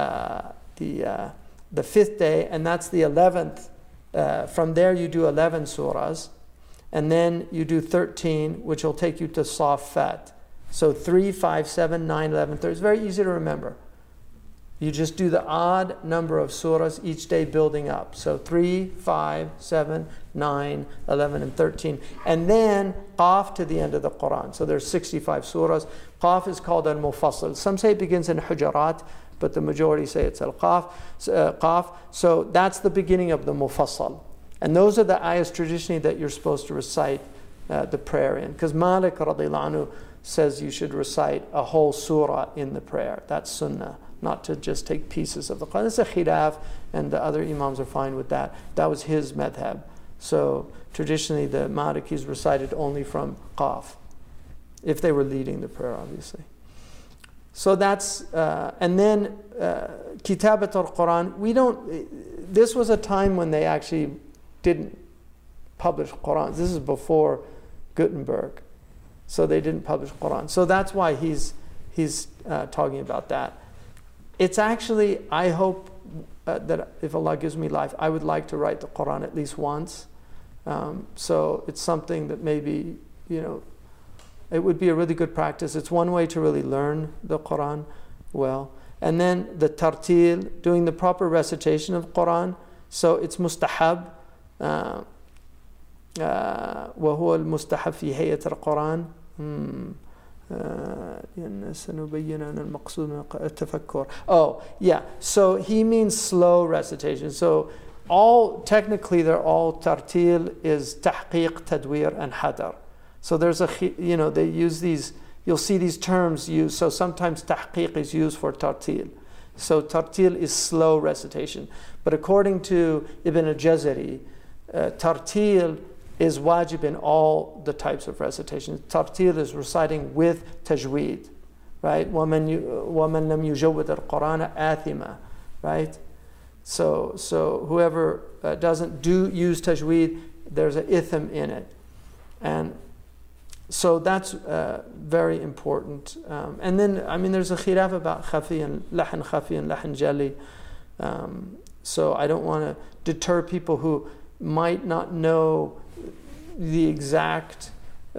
5th day, and that's the 11th. From there you do 11 surahs, and then you do 13, which will take you to Saffat. So 3, 5, 7, 9, 11, 13. It's very easy to remember. You just do the odd number of surahs each day building up. So 3, 5, 7, 9, 11, and 13. And then Qaf to the end of the Quran. So there's 65 surahs. Qaf is called Al-Mufassal. Some say it begins in Hujarat, but the majority say it's Qaf. So that's the beginning of the Mufassal. And those are the ayahs traditionally that you're supposed to recite the prayer in. Because Malik radiallahu anhu says you should recite a whole surah in the prayer. That's sunnah, not to just take pieces of the Quran. It's a khilaf, and the other imams are fine with that. That was his madhab. So traditionally the Malikis recited only from Qaf, if they were leading the prayer, obviously. So that's, and then Kitabat al-Quran, this was a time when they actually didn't publish Quran. This is before Gutenberg. So they didn't publish Quran. So that's why he's talking about that. It's actually, I hope that if Allah gives me life, I would like to write the Quran at least once. So it's something that maybe, it would be a really good practice. It's one way to really learn the Quran well. And then the tartil, doing the proper recitation of Quran. So it's mustahab. وهو المستحب في هيئة القرآن سنبين أن المقصود من التفكر. Oh, yeah. So he means slow recitation. So technically they're all tartil is tahqiq, tadwir, and hadar. So there's they use these, you'll see these terms used. So sometimes tahqiq is used for tartil. So tartil is slow recitation. But according to Ibn al-Jazari, tartil is wajib in all the types of recitation. Tartil is reciting with tajweed, right? وَمَنْ لَمْ يُجَوِّدْ الْقُرْآنَ آثِمًا, right? So whoever doesn't use tajweed, there's an itham in it. And so that's very important. And then, there's a khilaf about khafi and lahan jali. So I don't want to deter people who might not know the exact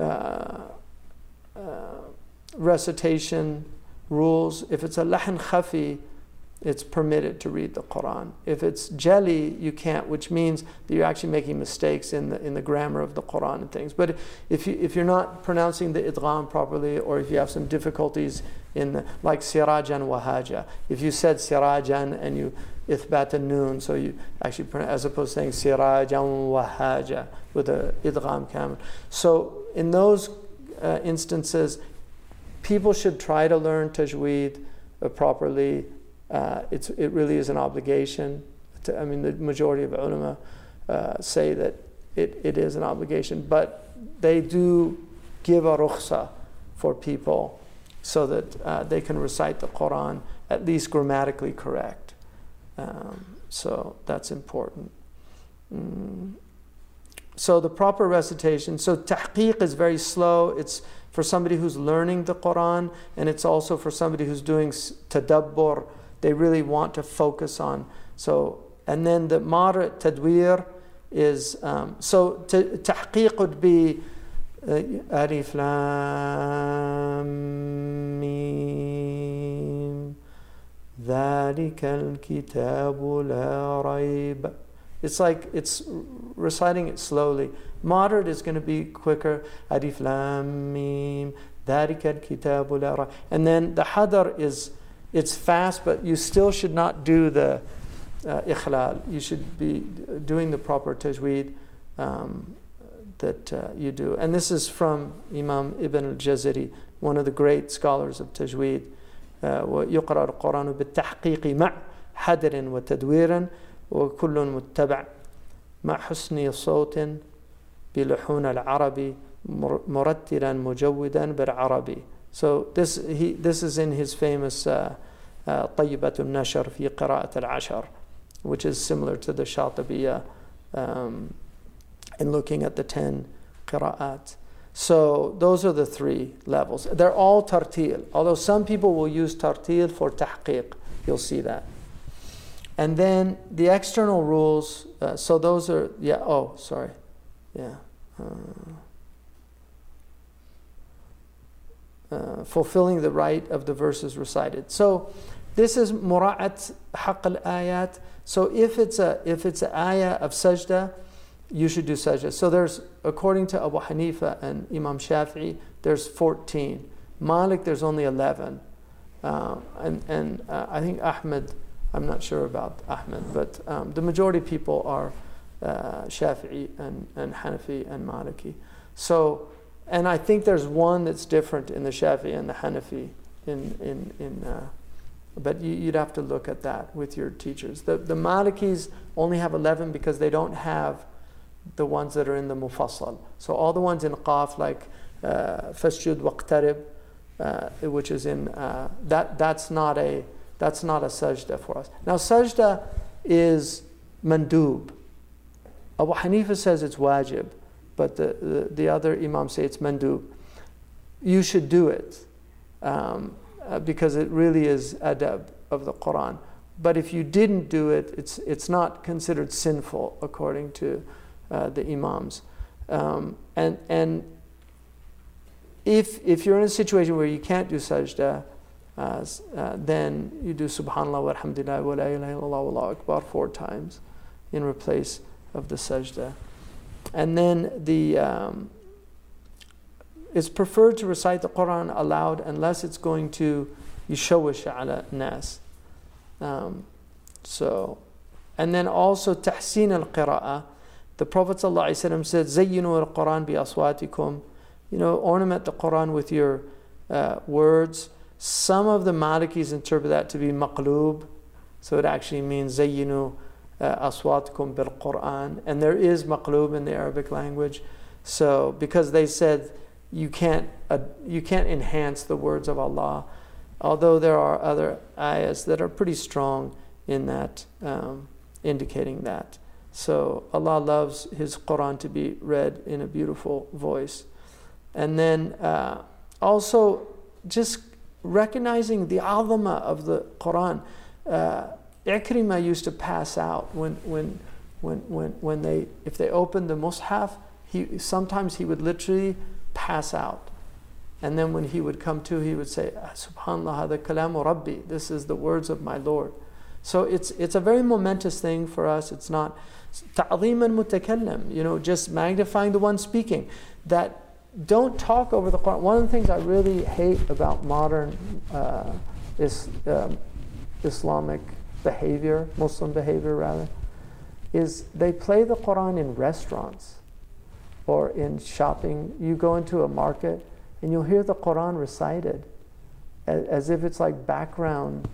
recitation rules. If it's a lahan khafi, it's permitted to read the Quran. If it's jali, you can't, which means that you're actually making mistakes in the grammar of the Quran and things. But if you're not pronouncing the idgham properly, or if you have some difficulties like sirajan wa haja, if you said sirajan and ithbat al-noon, so you actually as opposed to saying sirajan wa haja with a idgham kamil. So in those instances, people should try to learn tajweed properly. It really is an obligation. The majority of ulama say that it is an obligation, but they do give a rukhsa for people so that they can recite the Quran at least grammatically correct. So that's important. So the proper recitation. So tahqiq is very slow. It's for somebody who's learning the Quran, and it's also for somebody who's doing tadabbur. They really want to focus on. So, and then the moderate tadwir is, so tahqiq would be alif lam mim dhalika al-kitabu la rayb. It's like it's reciting it slowly. Moderate is going to be quicker. Alif lam mim dhalika al-kitabu la rayb. And then the hadar is, it's fast, but you still should not do the ikhlal. You should be doing the proper tajweed that you do. And this is from Imam Ibn al-Jazari, one of the great scholars of tajweed. ويقرأ القرآن بالتحقيق مع حدر وتدوير وكل متبع مع حسن صوت بلحون العربي مرتلا مجودا بالعربي. So this is in his famous طيبة النشر في قراءة العشر, which is similar to the Shatibiya in looking at the 10 qira'at. So those are the 3 levels. They're all tartil, although some people will use tartil for tahqiq. You'll see that. And then the external rules, so those are, fulfilling the right of the verses recited. So this is mura'at haqq al-ayat. So if it's an ayah of sajda, you should do sajda. So there's, according to Abu Hanifa and Imam Shafi'i, there's 14. Malik, there's only 11. And I think Ahmed, I'm not sure about Ahmed, but the majority of people are Shafi'i and Hanafi and Maliki. So, and I think there's one that's different in the Shafi'i and the Hanafi. But you'd have to look at that with your teachers. The Malikis only have 11 because they don't have the ones that are in the Mufassal. So all the ones in Qaf, like Fasjud Waqtarib, which is in that's not a sajda for us. Now sajda is mandub. Abu Hanifa says it's wajib, but the other imams say it's mandub. You should do it because it really is adab of the Quran. But if you didn't do it, it's not considered sinful according to the imams. And if you're in a situation where you can't do sajda, then you do subhanallah wa alhamdulillah wa la ilaha illallah wallahu akbar 4 times in replace of the sajda. And then it's preferred to recite the Quran aloud unless it's going to yushawish ala nas. And then also tahsin al-qira'ah. The Prophet ﷺ said, Zayyinu al-Quran bi aswatikum. Ornament the Quran with your words. Some of the Malikis interpret that to be maqloob. So it actually means Zayyinu aswatikum bil Quran. And there is maqloob in the Arabic language. So because they said you can't enhance the words of Allah, although there are other ayahs that are pretty strong in that, indicating that. So Allah loves His Quran to be read in a beautiful voice. And then also just recognizing the azama of the Quran. Ikrimah used to pass out when if they opened the Mus'haf, sometimes he would literally pass out. And then when he would come to, he would say, Subhanallah, hada kalamu Rabbi. This is the words of my Lord. So it's a very momentous thing for us. It's not ta'zeeman mutakallim, just magnifying the one speaking. That don't talk over the Quran. One of the things I really hate about modern Islamic behavior, Muslim behavior rather, is they play the Quran in restaurants or in shopping. You go into a market and you'll hear the Quran recited as if it's like background.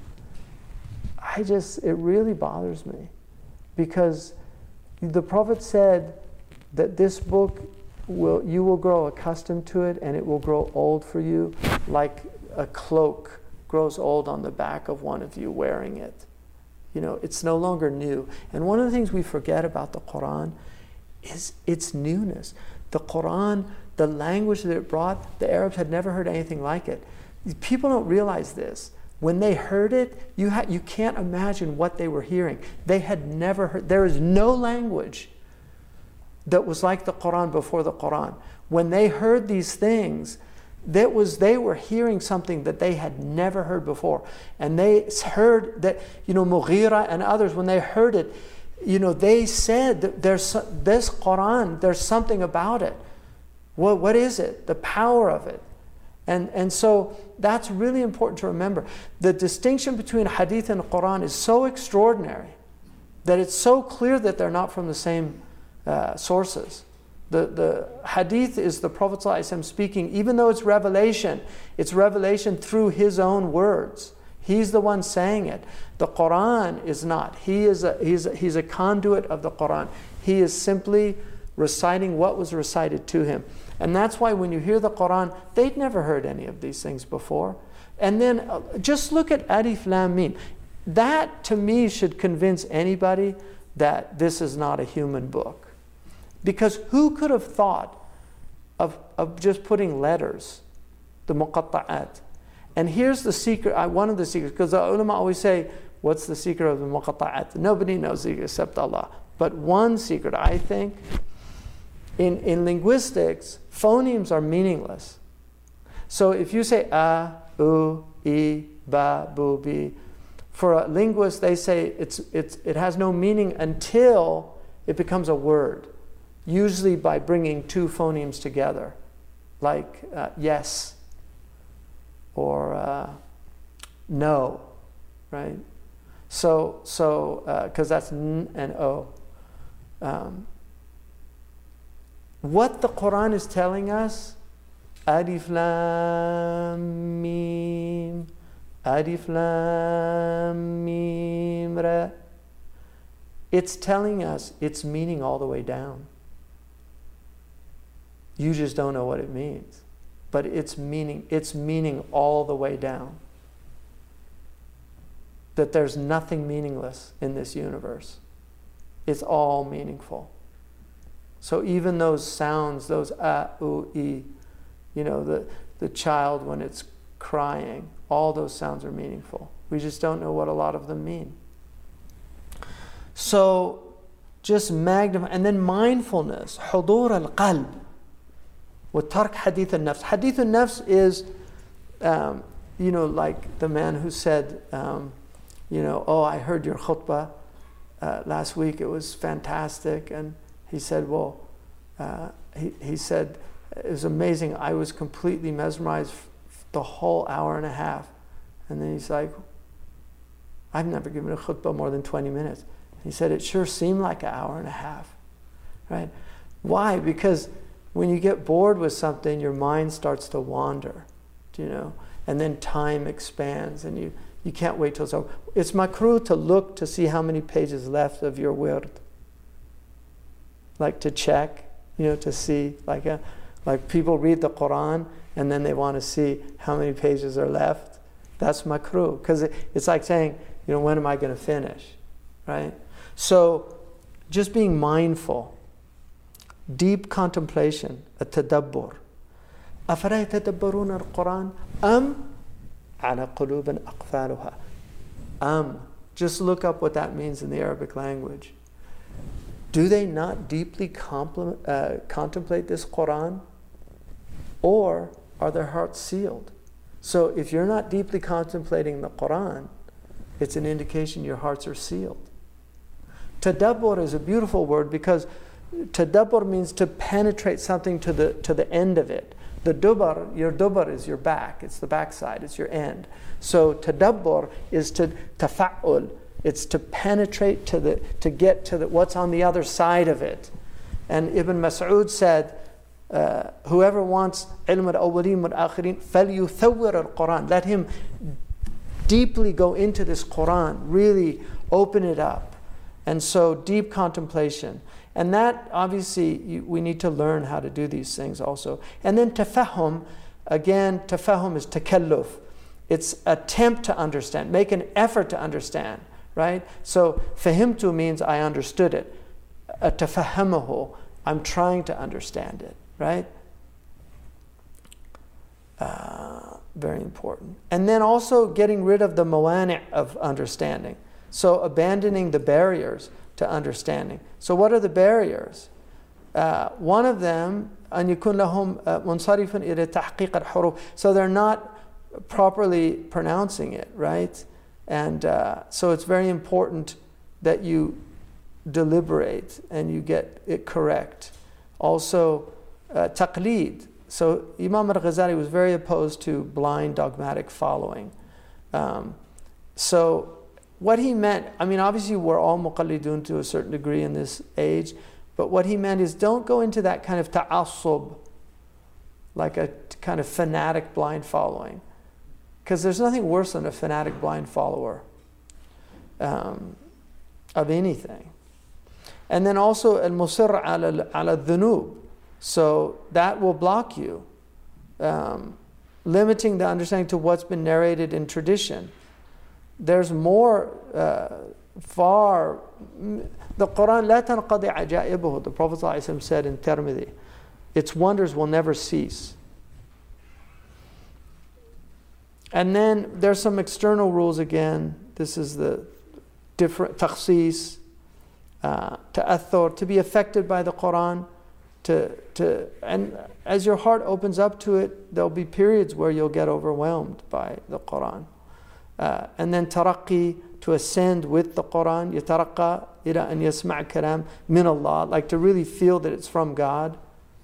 It really bothers me, because the Prophet said that this book you will grow accustomed to it, and it will grow old for you, like a cloak grows old on the back of one of you wearing it. It's no longer new. And one of the things we forget about the Quran is its newness. The Quran, the language that it brought, the Arabs had never heard anything like it. People don't realize this. When they heard it, you can't imagine what they were hearing. They had never heard. There is no language that was like the Quran before the Quran. When they heard these things, they were hearing something that they had never heard before. And they heard that, Mughira and others, when they heard it, they said that this Quran, there's something about it. What is it? The power of it. And so that's really important to remember. The distinction between Hadith and Quran is so extraordinary that it's so clear that they're not from the same sources. The Hadith is the Prophet ﷺ speaking, even though it's revelation through his own words. He's the one saying it. The Quran is not. He's a conduit of the Quran. He is simply reciting what was recited to him. And that's why when you hear the Quran, they'd never heard any of these things before. And then just look at Alif Lam Mim. That, to me, should convince anybody that this is not a human book. Because who could have thought of just putting letters, the muqatta'at? And here's the secret, one of the secrets, because the ulama always say, what's the secret of the muqatta'at? Nobody knows it except Allah. But one secret, I think, in linguistics, phonemes are meaningless. So if you say a, u, I, ba, bu, bi, for a linguist, they say it has no meaning until it becomes a word, usually by bringing two phonemes together, like yes or no, right? So because that's n and o. What the Quran is telling us, Alif Lam Mim, Alif Lam Mim Ra, it's telling us its meaning all the way down. You just don't know what it means. But its meaning all the way down. That there's nothing meaningless in this universe. It's all meaningful. So even those sounds, those a, u, I, the child when it's crying, all those sounds are meaningful. We just don't know what a lot of them mean. So just magnify, and then mindfulness, hudur al-qalb, wa tark hadith al-nafs. Hadith al-nafs is, like the man who said, oh, I heard your khutbah last week, it was fantastic, and he said, he said, it was amazing. I was completely mesmerized the whole hour and a half. And then he's like, I've never given a khutbah more than 20 minutes. He said, it sure seemed like an hour and a half, right? Why? Because when you get bored with something, your mind starts to wander, and then time expands, and you can't wait till it's over. It's makruh to look to see how many pages left of your wird. Like to check, to see, like people read the Quran and then they want to see how many pages are left. That's makruh, because it's like saying, when am I going to finish, right? So just being mindful, deep contemplation, التدبر. أفلا يتدبرون القرآن أم على قلوب أقفالها. Just look up what that means in the Arabic language. Do they not deeply contemplate this Quran? Or are their hearts sealed? So if you're not deeply contemplating the Quran, it's an indication your hearts are sealed. Tadabbur is a beautiful word because tadabbur means to penetrate something to the end of it. The dubar, your dubar is your back, it's the backside, it's your end. So tadabbur is to tafa'ul, It's to penetrate to get to what's on the other side of it. And Ibn Mas'ud said, whoever wants ilm al-awwaleen wal-akhirin falyuthawwir al-Quran. Let him deeply go into this Quran, really open it up. And so deep contemplation. And that, obviously, we need to learn how to do these things also. And then tafahum, again, tafahum is takalluf. It's attempt to understand, make an effort to understand, right? So fahimtu means I understood it. Tafahamahu, I'm trying to understand it, right? Very important. And then also getting rid of the mawani' of understanding. So abandoning the barriers to understanding. So what are the barriers? One of them, أن يكون لهم منصرفا إلى تحقيق الحروف. So they're not properly pronouncing it, right? And so it's very important that you deliberate and you get it correct. Also, taqleed. So Imam al-Ghazali was very opposed to blind dogmatic following. So what he meant, I mean, obviously we're all muqallidun to a certain degree in this age, but what he meant is don't go into that kind of ta'assub, like a kind of fanatic blind following. Because there's nothing worse than a fanatic blind follower of anything. And then also al-musir ala dhunub. So that will block you. Limiting the understanding to what's been narrated in tradition. There's more, far, the Quran, لا تنقضي عجائبه, the Prophet ﷺ said in Tirmidhi, its wonders will never cease. And then there's some external rules again. This is the different takhsis, ta'athur, to be affected by the Quran, and as your heart opens up to it, there'll be periods where you'll get overwhelmed by the Quran. And then taraqi, to ascend with the Quran, yataraqqa ila an yasma' kalam min Allah, like to really feel that it's from God.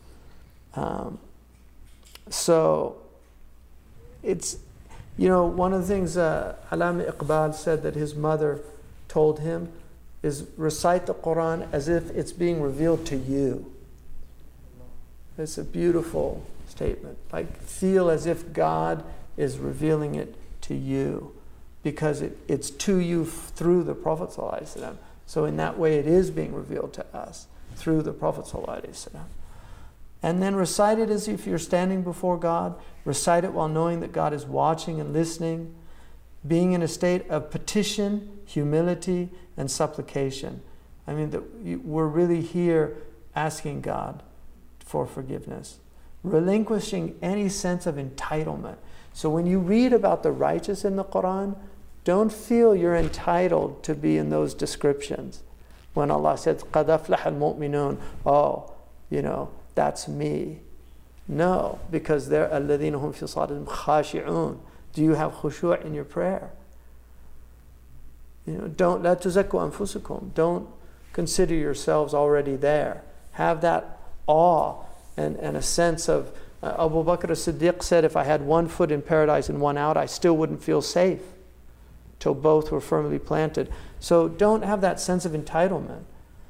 So it's, you know, one of the things Allama Iqbal said that his mother told him is recite the Quran as if it's being revealed to you. It's a beautiful statement. Like, feel as if God is revealing it to you, because it's to you through the Prophet ﷺ. So in that way it is being revealed to us through the Prophet ﷺ. And then recite it as if you're standing before God. Recite it while knowing that God is watching and listening, being in a state of petition, humility, and supplication. I mean, we're really here asking God for forgiveness, relinquishing any sense of entitlement. So when you read about the righteous in the Quran, don't feel you're entitled to be in those descriptions. When Allah says, قَدْ أَفْلَحَ الْمُؤْمِنُونَ, oh, you know, that's me. No, because they're الَّذِينَ هُمْ فِي صَلَاتِهِمْ خَاشِعُونَ. Do you have khushu' in your prayer? You know, don't لَا تُزَكُّوا أَنفُسَكُمْ. Don't consider yourselves already there. Have that awe and a sense of, Abu Bakr as-Siddiq said, if I had one foot in paradise and one out, I still wouldn't feel safe till both were firmly planted. So don't have that sense of entitlement.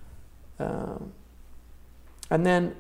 And then,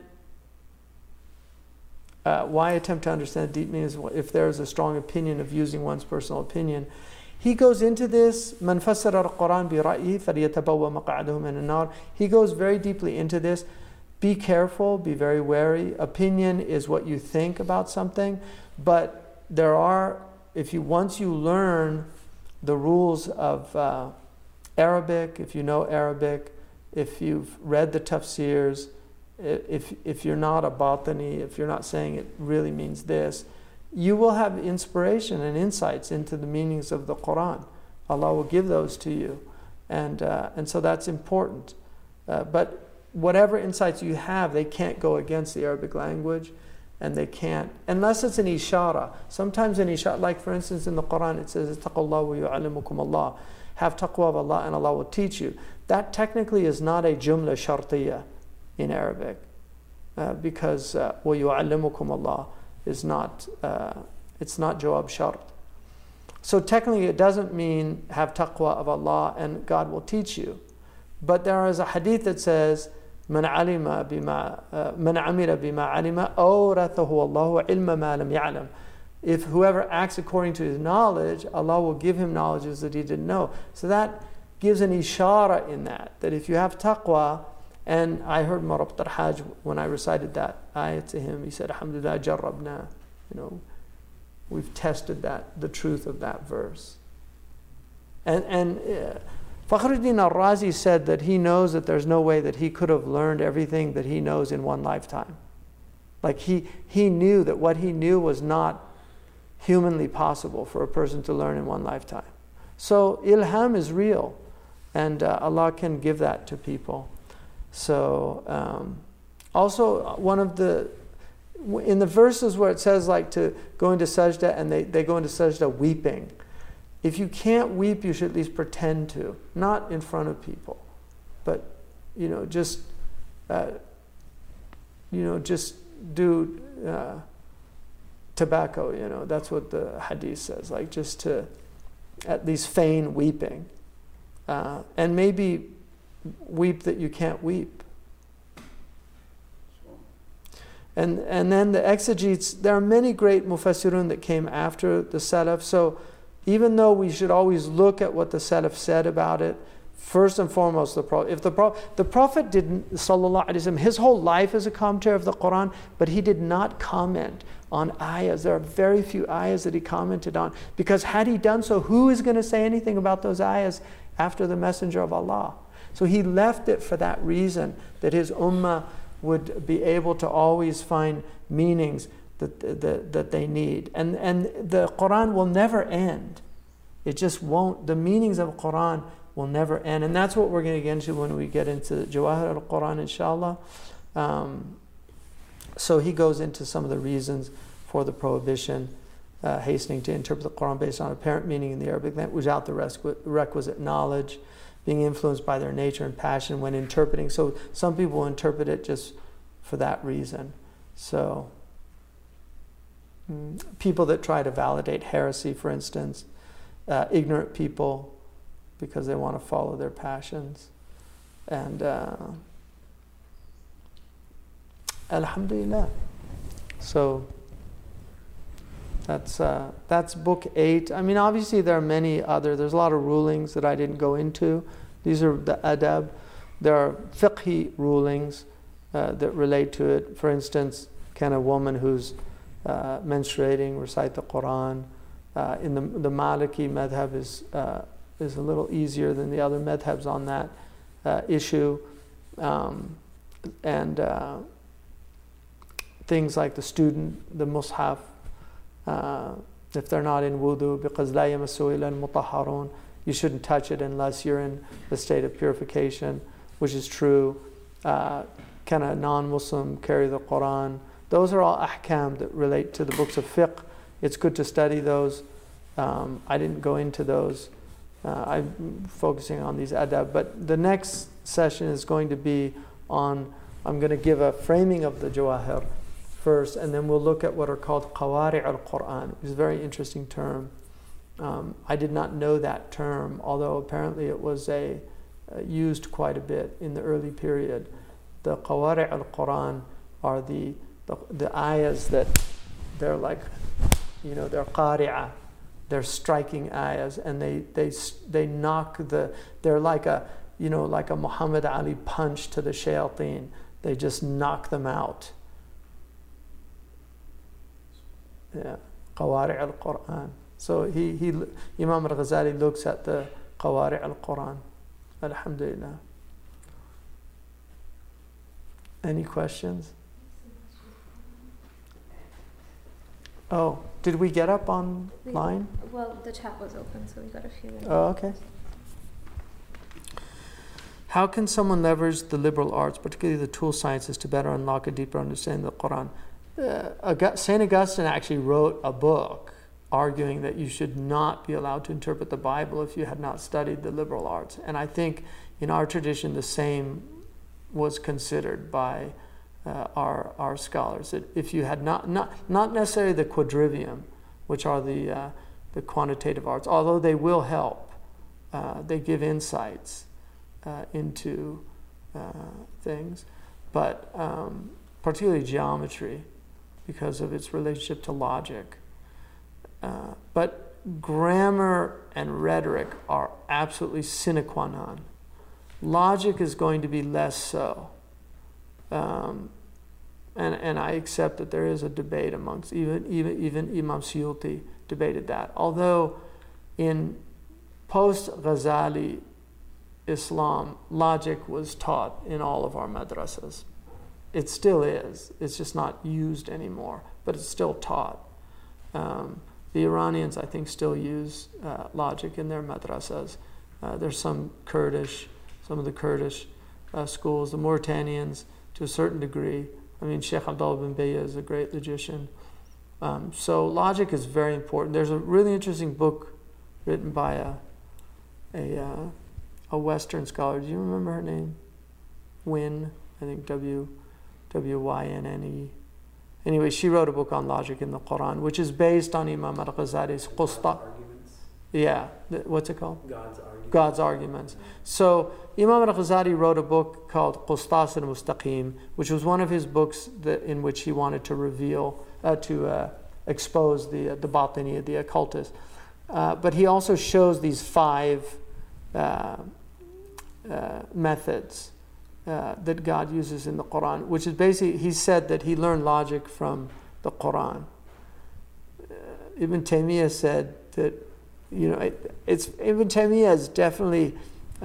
why attempt to understand deep meanings if there is a strong opinion of using one's personal opinion? He goes into this, مَنْ فَسَّرَ الْقُرْآنَ بِرَأْيِهِ فَلْيَتَبَوَّأْ مَقْعَدَهُ مِنَ النَّارِ. He goes very deeply into this. Be careful, be very wary. Opinion is what you think about something, but there are, once you learn the rules of Arabic, if you know Arabic, if you've read the tafsirs, if you're not a batini, if you're not saying it really means this, you will have inspiration and insights into the meanings of the Quran. Allah will give those to you, and so that's important. But whatever insights you have, they can't go against the Arabic language, and they can't, unless it's an ishara. Sometimes an ishara, like for instance in the Quran, it says, "Ittaqullah wa yu'allimukum Allah." Have taqwa of Allah and Allah will teach you. That technically is not a jumla shartiyya in Arabic, because wa yu'allimukum Allah is not, it's not jawab shart. So technically it doesn't mean have taqwa of Allah and God will teach you. But there is a hadith that says, من علم بما من عمل بما علم أورثه الله علم ما لم يعلم. If whoever acts according to his knowledge, Allah will give him knowledges that he didn't know. So that gives an ishara in that if you have taqwa, and I heard Marabt al-Hajj when I recited that ayat to him, he said, Alhamdulillah jarrabna, we've tested that, the truth of that verse. And Fakhruddin al-Razi said that he knows that there's no way that he could have learned everything that he knows in one lifetime. Like he knew that what he knew was not humanly possible for a person to learn in one lifetime. So ilham is real, and Allah can give that to people. So also one of in the verses where it says like to go into sajda, and they go into sajda weeping. If you can't weep, you should at least pretend to, not in front of people, but just do tobacco. That's what the hadith says. Like just to at least feign weeping, and maybe weep that you can't weep. And then the exegetes. There are many great mufassirun that came after the Salaf. So even though we should always look at what the Salaf said about it, first and foremost, the Prophet didn't, sallallahu alaihi wasallam, his whole life is a commentary of the Quran, but he did not comment on ayahs. There are very few ayahs that he commented on, because had he done so, who is going to say anything about those ayahs after the Messenger of Allah? So he left it for that reason, that his ummah would be able to always find meanings that they need. And the Quran will never end. It just won't. The meanings of Quran will never end. And that's what we're going to get into when we get into Jawahir al-Quran, inshallah. So he goes into some of the reasons for the prohibition, hastening to interpret the Quran based on apparent meaning in the Arabic language without the requisite knowledge, being influenced by their nature and passion when interpreting. So some people interpret it just for that reason. So people that try to validate heresy, for instance, ignorant people because they want to follow their passions. And alhamdulillah. So that's book 8. I mean, obviously there are many there's a lot of rulings that I didn't go into. These are the adab. There are fiqhi rulings that relate to it. For instance, can a woman who's menstruating recite the Quran? In the Maliki madhab is a little easier than the other madhabs on that issue. And things like the student, the mushaf, if they're not in wudu, because la yamassu illa al-mutahharun, you shouldn't touch it unless you're in the state of purification, which is true. Can a non-Muslim carry the Quran? Those are all ahkam that relate to the books of fiqh. It's good to study those. I didn't go into those. I'm focusing on these adab. But the next session is going to be on, I'm going to give a framing of the Jawahir first, and then we'll look at what are called Qawari' al-Quran, which is a very interesting term. I did not know that term, although apparently it was used quite a bit in the early period. The Qawari' al-Quran are the ayahs that they're like, they're qari'ah, they're striking ayahs, and they knock they're like a Muhammad Ali punch to the shayateen. They just knock them out. Yeah, Qawari' al-Quran. So Imam al-Ghazali looks at the Qawari' al-Quran. Alhamdulillah. Any questions? Oh, did we get up online?
Well, the chat was open, so we got a few.
Oh, okay. How can someone leverage the liberal arts, particularly the tool sciences, to better unlock a deeper understanding of the Quran? St. Augustine actually wrote a book arguing that you should not be allowed to interpret the Bible if you had not studied the liberal arts. And I think in our tradition the same was considered by our scholars, that if you had not necessarily the quadrivium, which are the the quantitative arts, although they will help. They give insights into things, but particularly geometry, because of its relationship to logic. But grammar and rhetoric are absolutely sine qua non. Logic is going to be less so. And I accept that there is a debate amongst, even Imam Suyuti debated that. Although in post-Ghazali Islam, logic was taught in all of our madrasas. It still is. It's just not used anymore, but it's still taught. The Iranians, I think, still use logic in their madrasas. There's some of the Kurdish schools, the Mauritanians to a certain degree. I mean, Sheikh Abdullah bin Bayya is a great logician. So logic is very important. There's a really interesting book written by a Western scholar. Do you remember her name? Wynne, I think Wynne. Anyway, she wrote a book on logic in the Quran, which is based on Imam al-Ghazali's Qusta. Yeah, what's it called? God's Arguments. So Imam al-Ghazali wrote a book called Qustas al-Mustaqim, which was one of his books in which he wanted to reveal, to expose the batini, the occultist. But he also shows these 5 methods that God uses in the Quran, which is basically, he said that he learned logic from the Quran. Ibn Taymiyyah said that, Ibn Taymiyyah is definitely,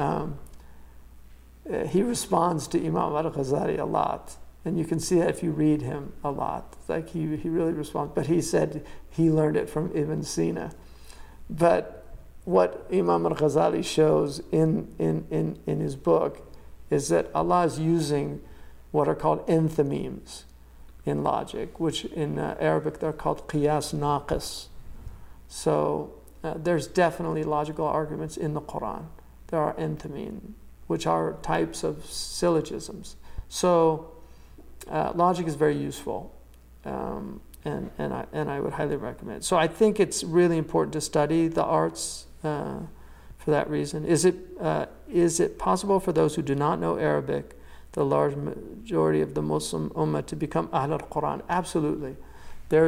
he responds to Imam al-Ghazali a lot. And you can see that if you read him a lot. It's like he really responds. But he said he learned it from Ibn Sina. But what Imam al-Ghazali shows in his book is that Allah is using what are called enthymemes in logic, which in Arabic they're called qiyas naqis. So there's definitely logical arguments in the Quran. There are enthymeme, which are types of syllogisms. So logic is very useful, and I would highly recommend it. So I think it's really important to study the arts for that reason. Is it possible for those who do not know Arabic, the large majority of the Muslim Ummah, to become Ahl al-Quran? Absolutely. There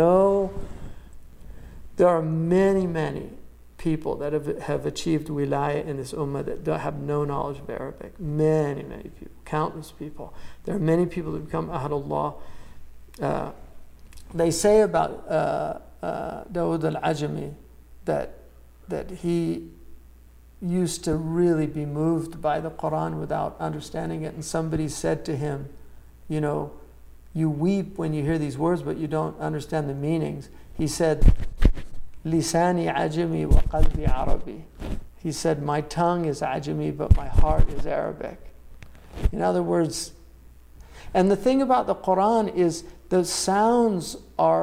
are many people that have achieved wilayah in this Ummah that have no knowledge of Arabic. Many people, countless people. There are many people that become Ahlullah. They say about Dawood al-Ajami that he used to really be moved by the Quran without understanding it, and somebody said to him, you weep when you hear these words, but you don't understand the meanings. He said, Lisani ajami wa qalbi Arabi. He said, my tongue is Ajami, but my heart is Arabic. In other words, and the thing about the Quran is the sounds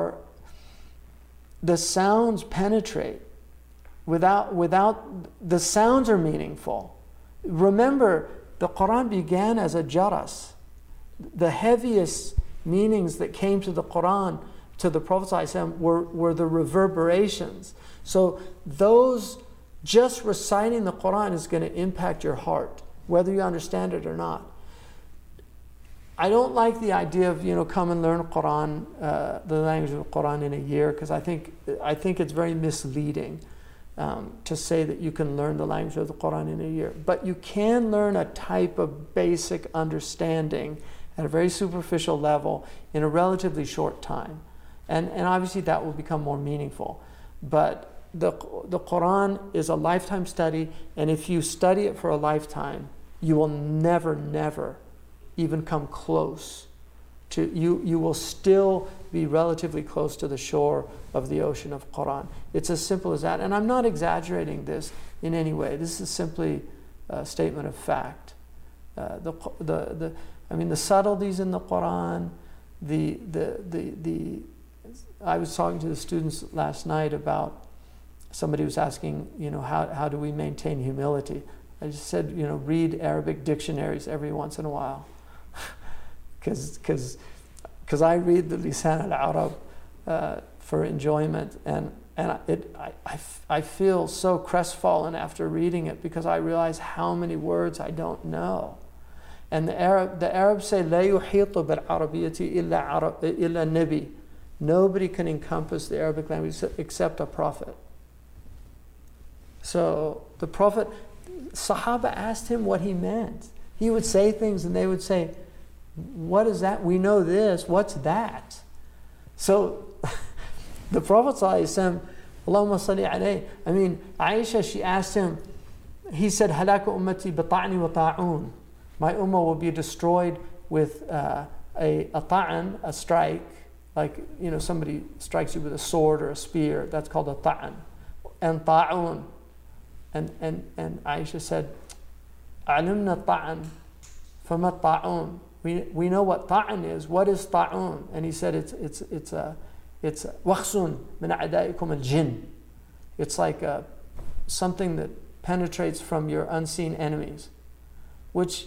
penetrate. Without the sounds are meaningful. Remember, the Quran began as a jaras. The heaviest meanings that came to the Quran, to the Prophet ﷺ, were the reverberations. So those, just reciting the Quran is going to impact your heart, whether you understand it or not. I don't like the idea of come and learn Quran, the language of the Quran in a year, because I think it's very misleading. To say that you can learn the language of the Quran in a year. But you can learn a type of basic understanding at a very superficial level in a relatively short time. And obviously that will become more meaningful. But the Quran is a lifetime study, and if you study it for a lifetime, you will never even come close to, you will still be relatively close to the shore of the ocean of Quran. It's as simple as that. And I'm not exaggerating this in any way. This is simply a statement of fact. The subtleties in the Quran, I was talking to the students last night about, somebody was asking, how do we maintain humility? I just said, read Arabic dictionaries every once in a while. Because I read the Lisan al-Arab for enjoyment, and I feel so crestfallen after reading it because I realize how many words I don't know. And the Arabs say لا يحيط بالعربية إلا نبي. Nobody can encompass the Arabic language except a prophet. So the Prophet, Sahaba asked him what he meant. He would say things and they would say, what is that? We know this. What's that? So the Prophet ﷺ, Allahumma salli alayhi, I mean, Aisha, she asked him, he said, هَلَاكُ أُمَّتِي بِطَعْنِ وَطَاعُونَ. My ummah will be destroyed with a ta'an, a strike, like, somebody strikes you with a sword or a spear. That's called a ta'an. And ta'un. And Aisha said, أَعْلِمْنَا الطَّعَن فَمَا الطَّاعُونَ. We know what ta'an is. What is ta'un? And he said it's وَخْسٌ مِنْ أَعْدَائِكُمْ الْجِنِّ. It's like something that penetrates from your unseen enemies. Which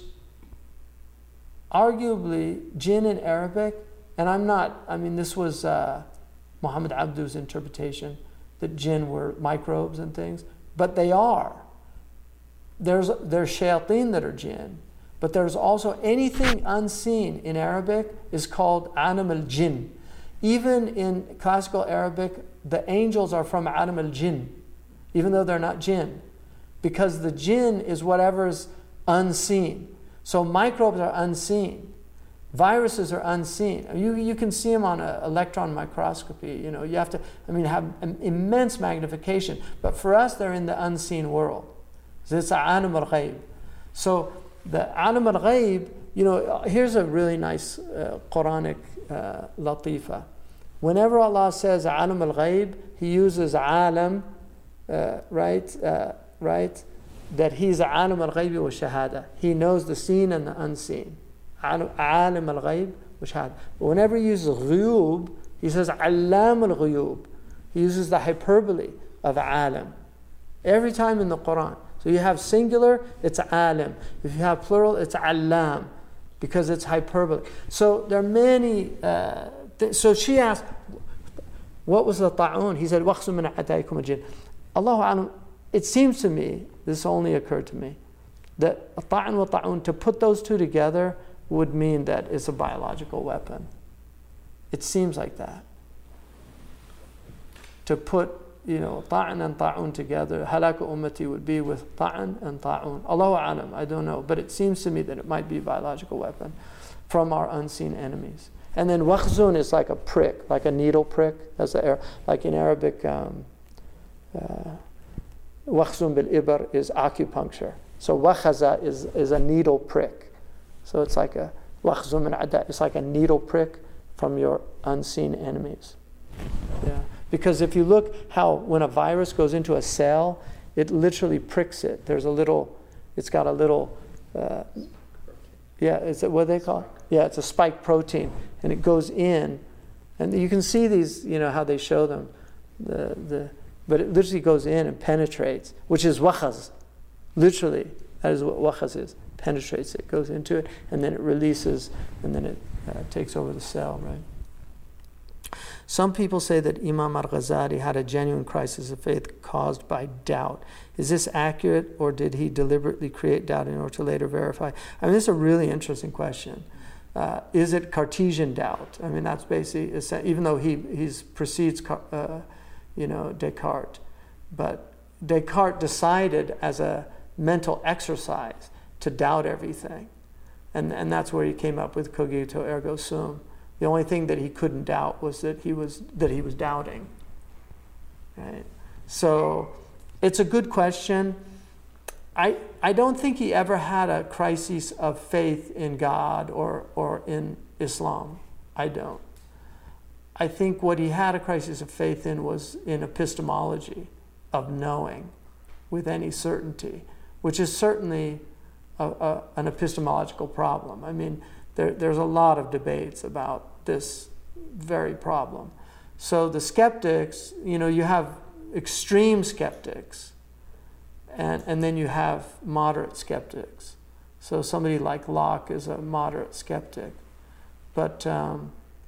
arguably, jinn in Arabic, and this was Muhammad Abdu's interpretation, that jinn were microbes and things, but they are. There's shayateen that are jinn, but there's also anything unseen in Arabic is called alam al-jinn. Even in classical Arabic, the angels are from alam al-jinn, even though they're not jinn, because the jinn is whatever's unseen. So microbes are unseen. Viruses are unseen. You can see them on an electron microscopy. You have to, have an immense magnification. But for us, they're in the unseen world. So it's alam al-ghayb. So the alam al-ghayb, here's a really nice Quranic latifa. Whenever Allah says alam al-ghayb, He uses alam, right? That He's alam al-ghayb wa shahada. He knows the seen and the unseen. Alim al-ghayb wa shahada. But whenever He uses ghuyub, He says alam al-ghuyub. He uses the hyperbole of alam. Every time in the Quran. So you have singular, it's alim. If you have plural, it's alam, because it's hyperbole. So there are many. So she asked, what was the ta'un? He said, وَخْسُ مِنْ أَعْدَائِكُمُ الْجِنِّ. Allahu a'lam. It seems to me, this only occurred to me, that ta'an wa ta'un, to put those two together would mean that it's a biological weapon. It seems like that. To put, ta'an and ta'un together, halaku ummati would be with ta'an and ta'un. Allahu a'lam, I don't know, but it seems to me that it might be a biological weapon from our unseen enemies. And then wakhzun is like a prick, like a needle prick, like in Arabic, wakhzun bil ibar is acupuncture. So wakhaza is a needle prick. So it's like a wakhzun min ada. It's like a needle prick from your unseen enemies. Yeah. Because if you look how when a virus goes into a cell, it literally pricks it. It's got a little, is it what they call it? Yeah, it's a spike protein, and it goes in, and you can see these, how they show them, but it literally goes in and penetrates, which is wakhaz. Literally, that is what wakhaz is. Penetrates it, goes into it, and then it releases, and then it takes over the cell, right? Some people say that Imam al-Ghazali had a genuine crisis of faith caused by doubt. Is this accurate, or did he deliberately create doubt in order to later verify? This is a really interesting question. Is it Cartesian doubt? That's basically, even though he precedes Descartes, but Descartes decided as a mental exercise to doubt everything, and that's where he came up with cogito ergo sum. The only thing that he couldn't doubt was that he was doubting. Right? So it's a good question. I don't think he ever had a crisis of faith in God or in Islam. I don't. I think what he had a crisis of faith in was in epistemology, of knowing with any certainty, which is certainly an epistemological problem. There's a lot of debates about this very problem. So the skeptics, you have extreme skeptics, and then you have moderate skeptics. So somebody like Locke is a moderate skeptic. But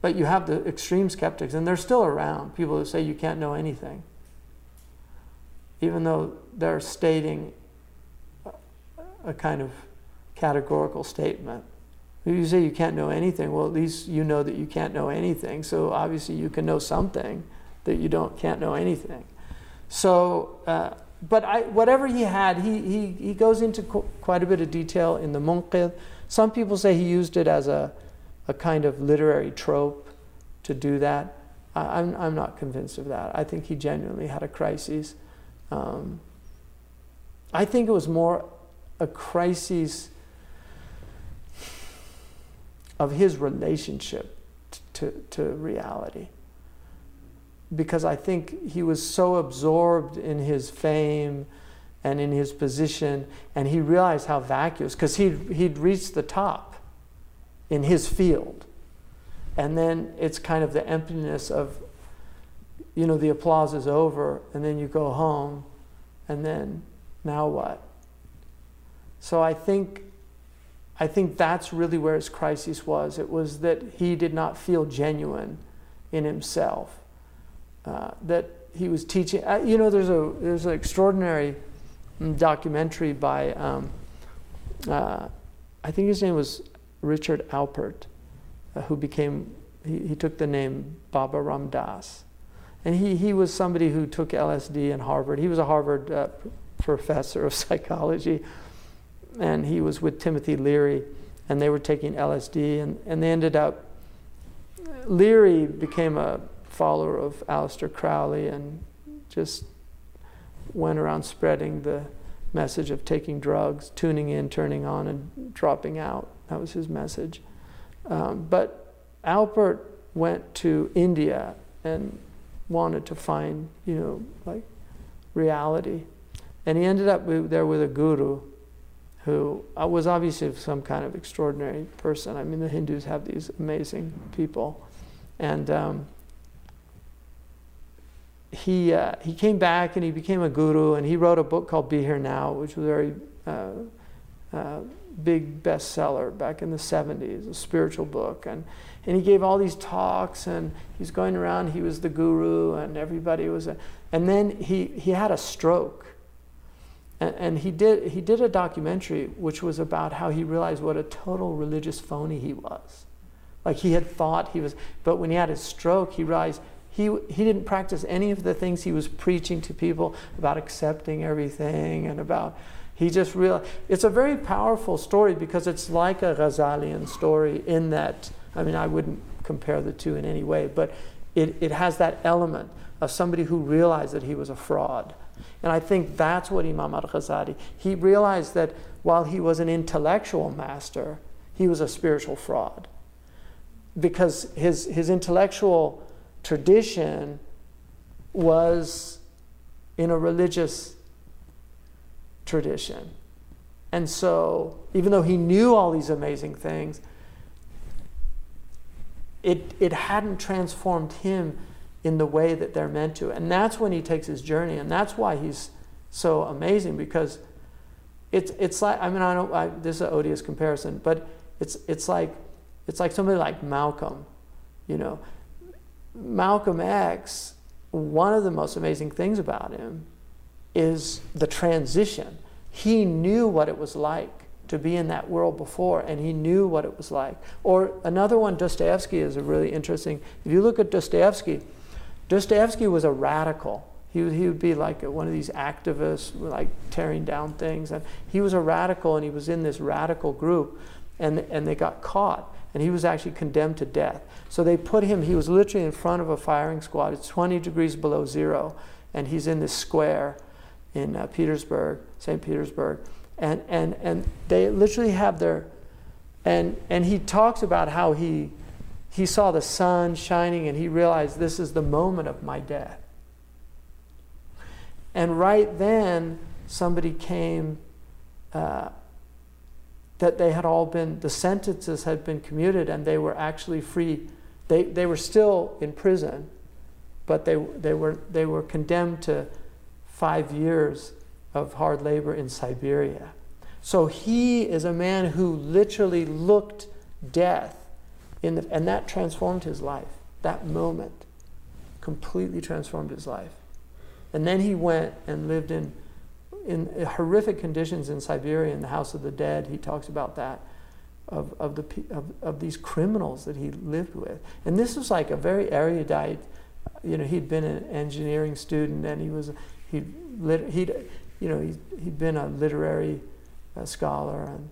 But you have the extreme skeptics, and they're still around, people who say you can't know anything, even though they're stating a kind of categorical statement. You say you can't know anything, well, at least you know that you can't know anything, so obviously you can know something that you can't know anything. So, but whatever he had, he goes into quite a bit of detail in the Munqidh. Some people say he used it as a kind of literary trope to do that. I'm not convinced of that. I think he genuinely had a crisis. I think it was more a crisis of his relationship to reality. Because I think he was so absorbed in his fame and in his position, and he realized how vacuous, because he'd reached the top in his field. And then it's kind of the emptiness of, the applause is over, and then you go home, and then now what? So I think that's really where his crisis was. It was that he did not feel genuine in himself. That he was teaching. There's an extraordinary documentary by I think his name was Richard Alpert, who he took the name Baba Ram Das, and he was somebody who took LSD in Harvard. He was a Harvard professor of psychology, and he was with Timothy Leary, and they were taking LSD, and they ended up. Leary became a follower of Aleister Crowley and just went around spreading the message of taking drugs, tuning in, turning on, and dropping out. That was his message. But Alpert went to India and wanted to find, reality. And he ended up there with a guru who was obviously some kind of extraordinary person. I mean, the Hindus have these amazing people. And he came back and he became a guru, and he wrote a book called Be Here Now, which was a very big bestseller back in the 70s, a spiritual book. And he gave all these talks, and he's going around, he was the guru, and everybody was... And then he had a stroke. And he did a documentary which was about how he realized what a total religious phony he was. Like he had thought he was... But when he had his stroke, he realized he didn't practice any of the things he was preaching to people about accepting everything and about... He just realized... It's a very powerful story because it's like a Ghazalian story in that... I mean, I wouldn't compare the two in any way, but it has that element of somebody who realized that he was a fraud. And I think that's what Imam al-Ghazali... He realized that while he was an intellectual master, he was a spiritual fraud. Because his intellectual tradition was in a religious tradition. And so, even though he knew all these amazing things, it hadn't transformed him in the way that they're meant to. And that's when he takes his journey, and that's why he's so amazing, because it's like, I mean, this is an odious comparison, but it's like somebody like Malcolm, Malcolm X, one of the most amazing things about him is the transition. He knew what it was like to be in that world before, and he knew what it was like. Or another one, Dostoevsky, is a really interesting... If you look at Dostoevsky was a radical. He would be like one of these activists, like tearing down things. And he was a radical, and he was in this radical group, and they got caught. And he was actually condemned to death. So they put him, he was literally in front of a firing squad. It's 20 degrees below zero. And he's in this square in Petersburg, St. Petersburg. And they literally have their... And he talks about how he saw the sun shining, and he realized this is the moment of my death. And right then, somebody came... that they had all been, the sentences had been commuted, and they were actually free. They were still in prison, but they were condemned to 5 years of hard labor in Siberia. So he is a man who literally looked death and that transformed his life. That moment completely transformed his life. And then he went and lived in horrific conditions in Siberia, in the House of the Dead. He talks about that, of these criminals that he lived with. And this was like a very erudite, he'd been an engineering student, and he'd been a literary scholar, and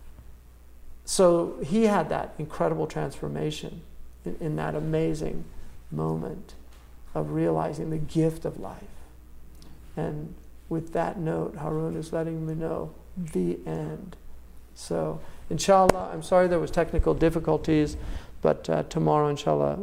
so he had that incredible transformation in that amazing moment of realizing the gift of life. And with that note, Harun is letting me know the end. So, inshallah, I'm sorry there was technical difficulties, but tomorrow, inshallah,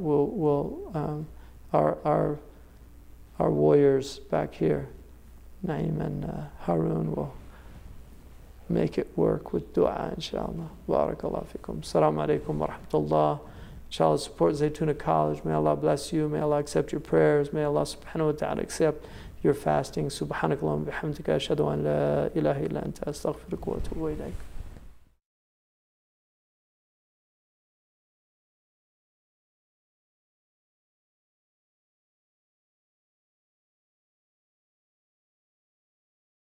our warriors back here, Naeem and Harun, will make it work with dua, inshallah. Barakallahu fikum. Assalamu alaikum wa rahmatullah. Inshallah, support Zaytuna College. May Allah bless you. May Allah accept your prayers. May Allah subhanahu wa ta'ala accept your fasting. Subhanakallahumma bihamdika ashhadu an la ilaha illa anta astaghfiruka wa atubu ilayk.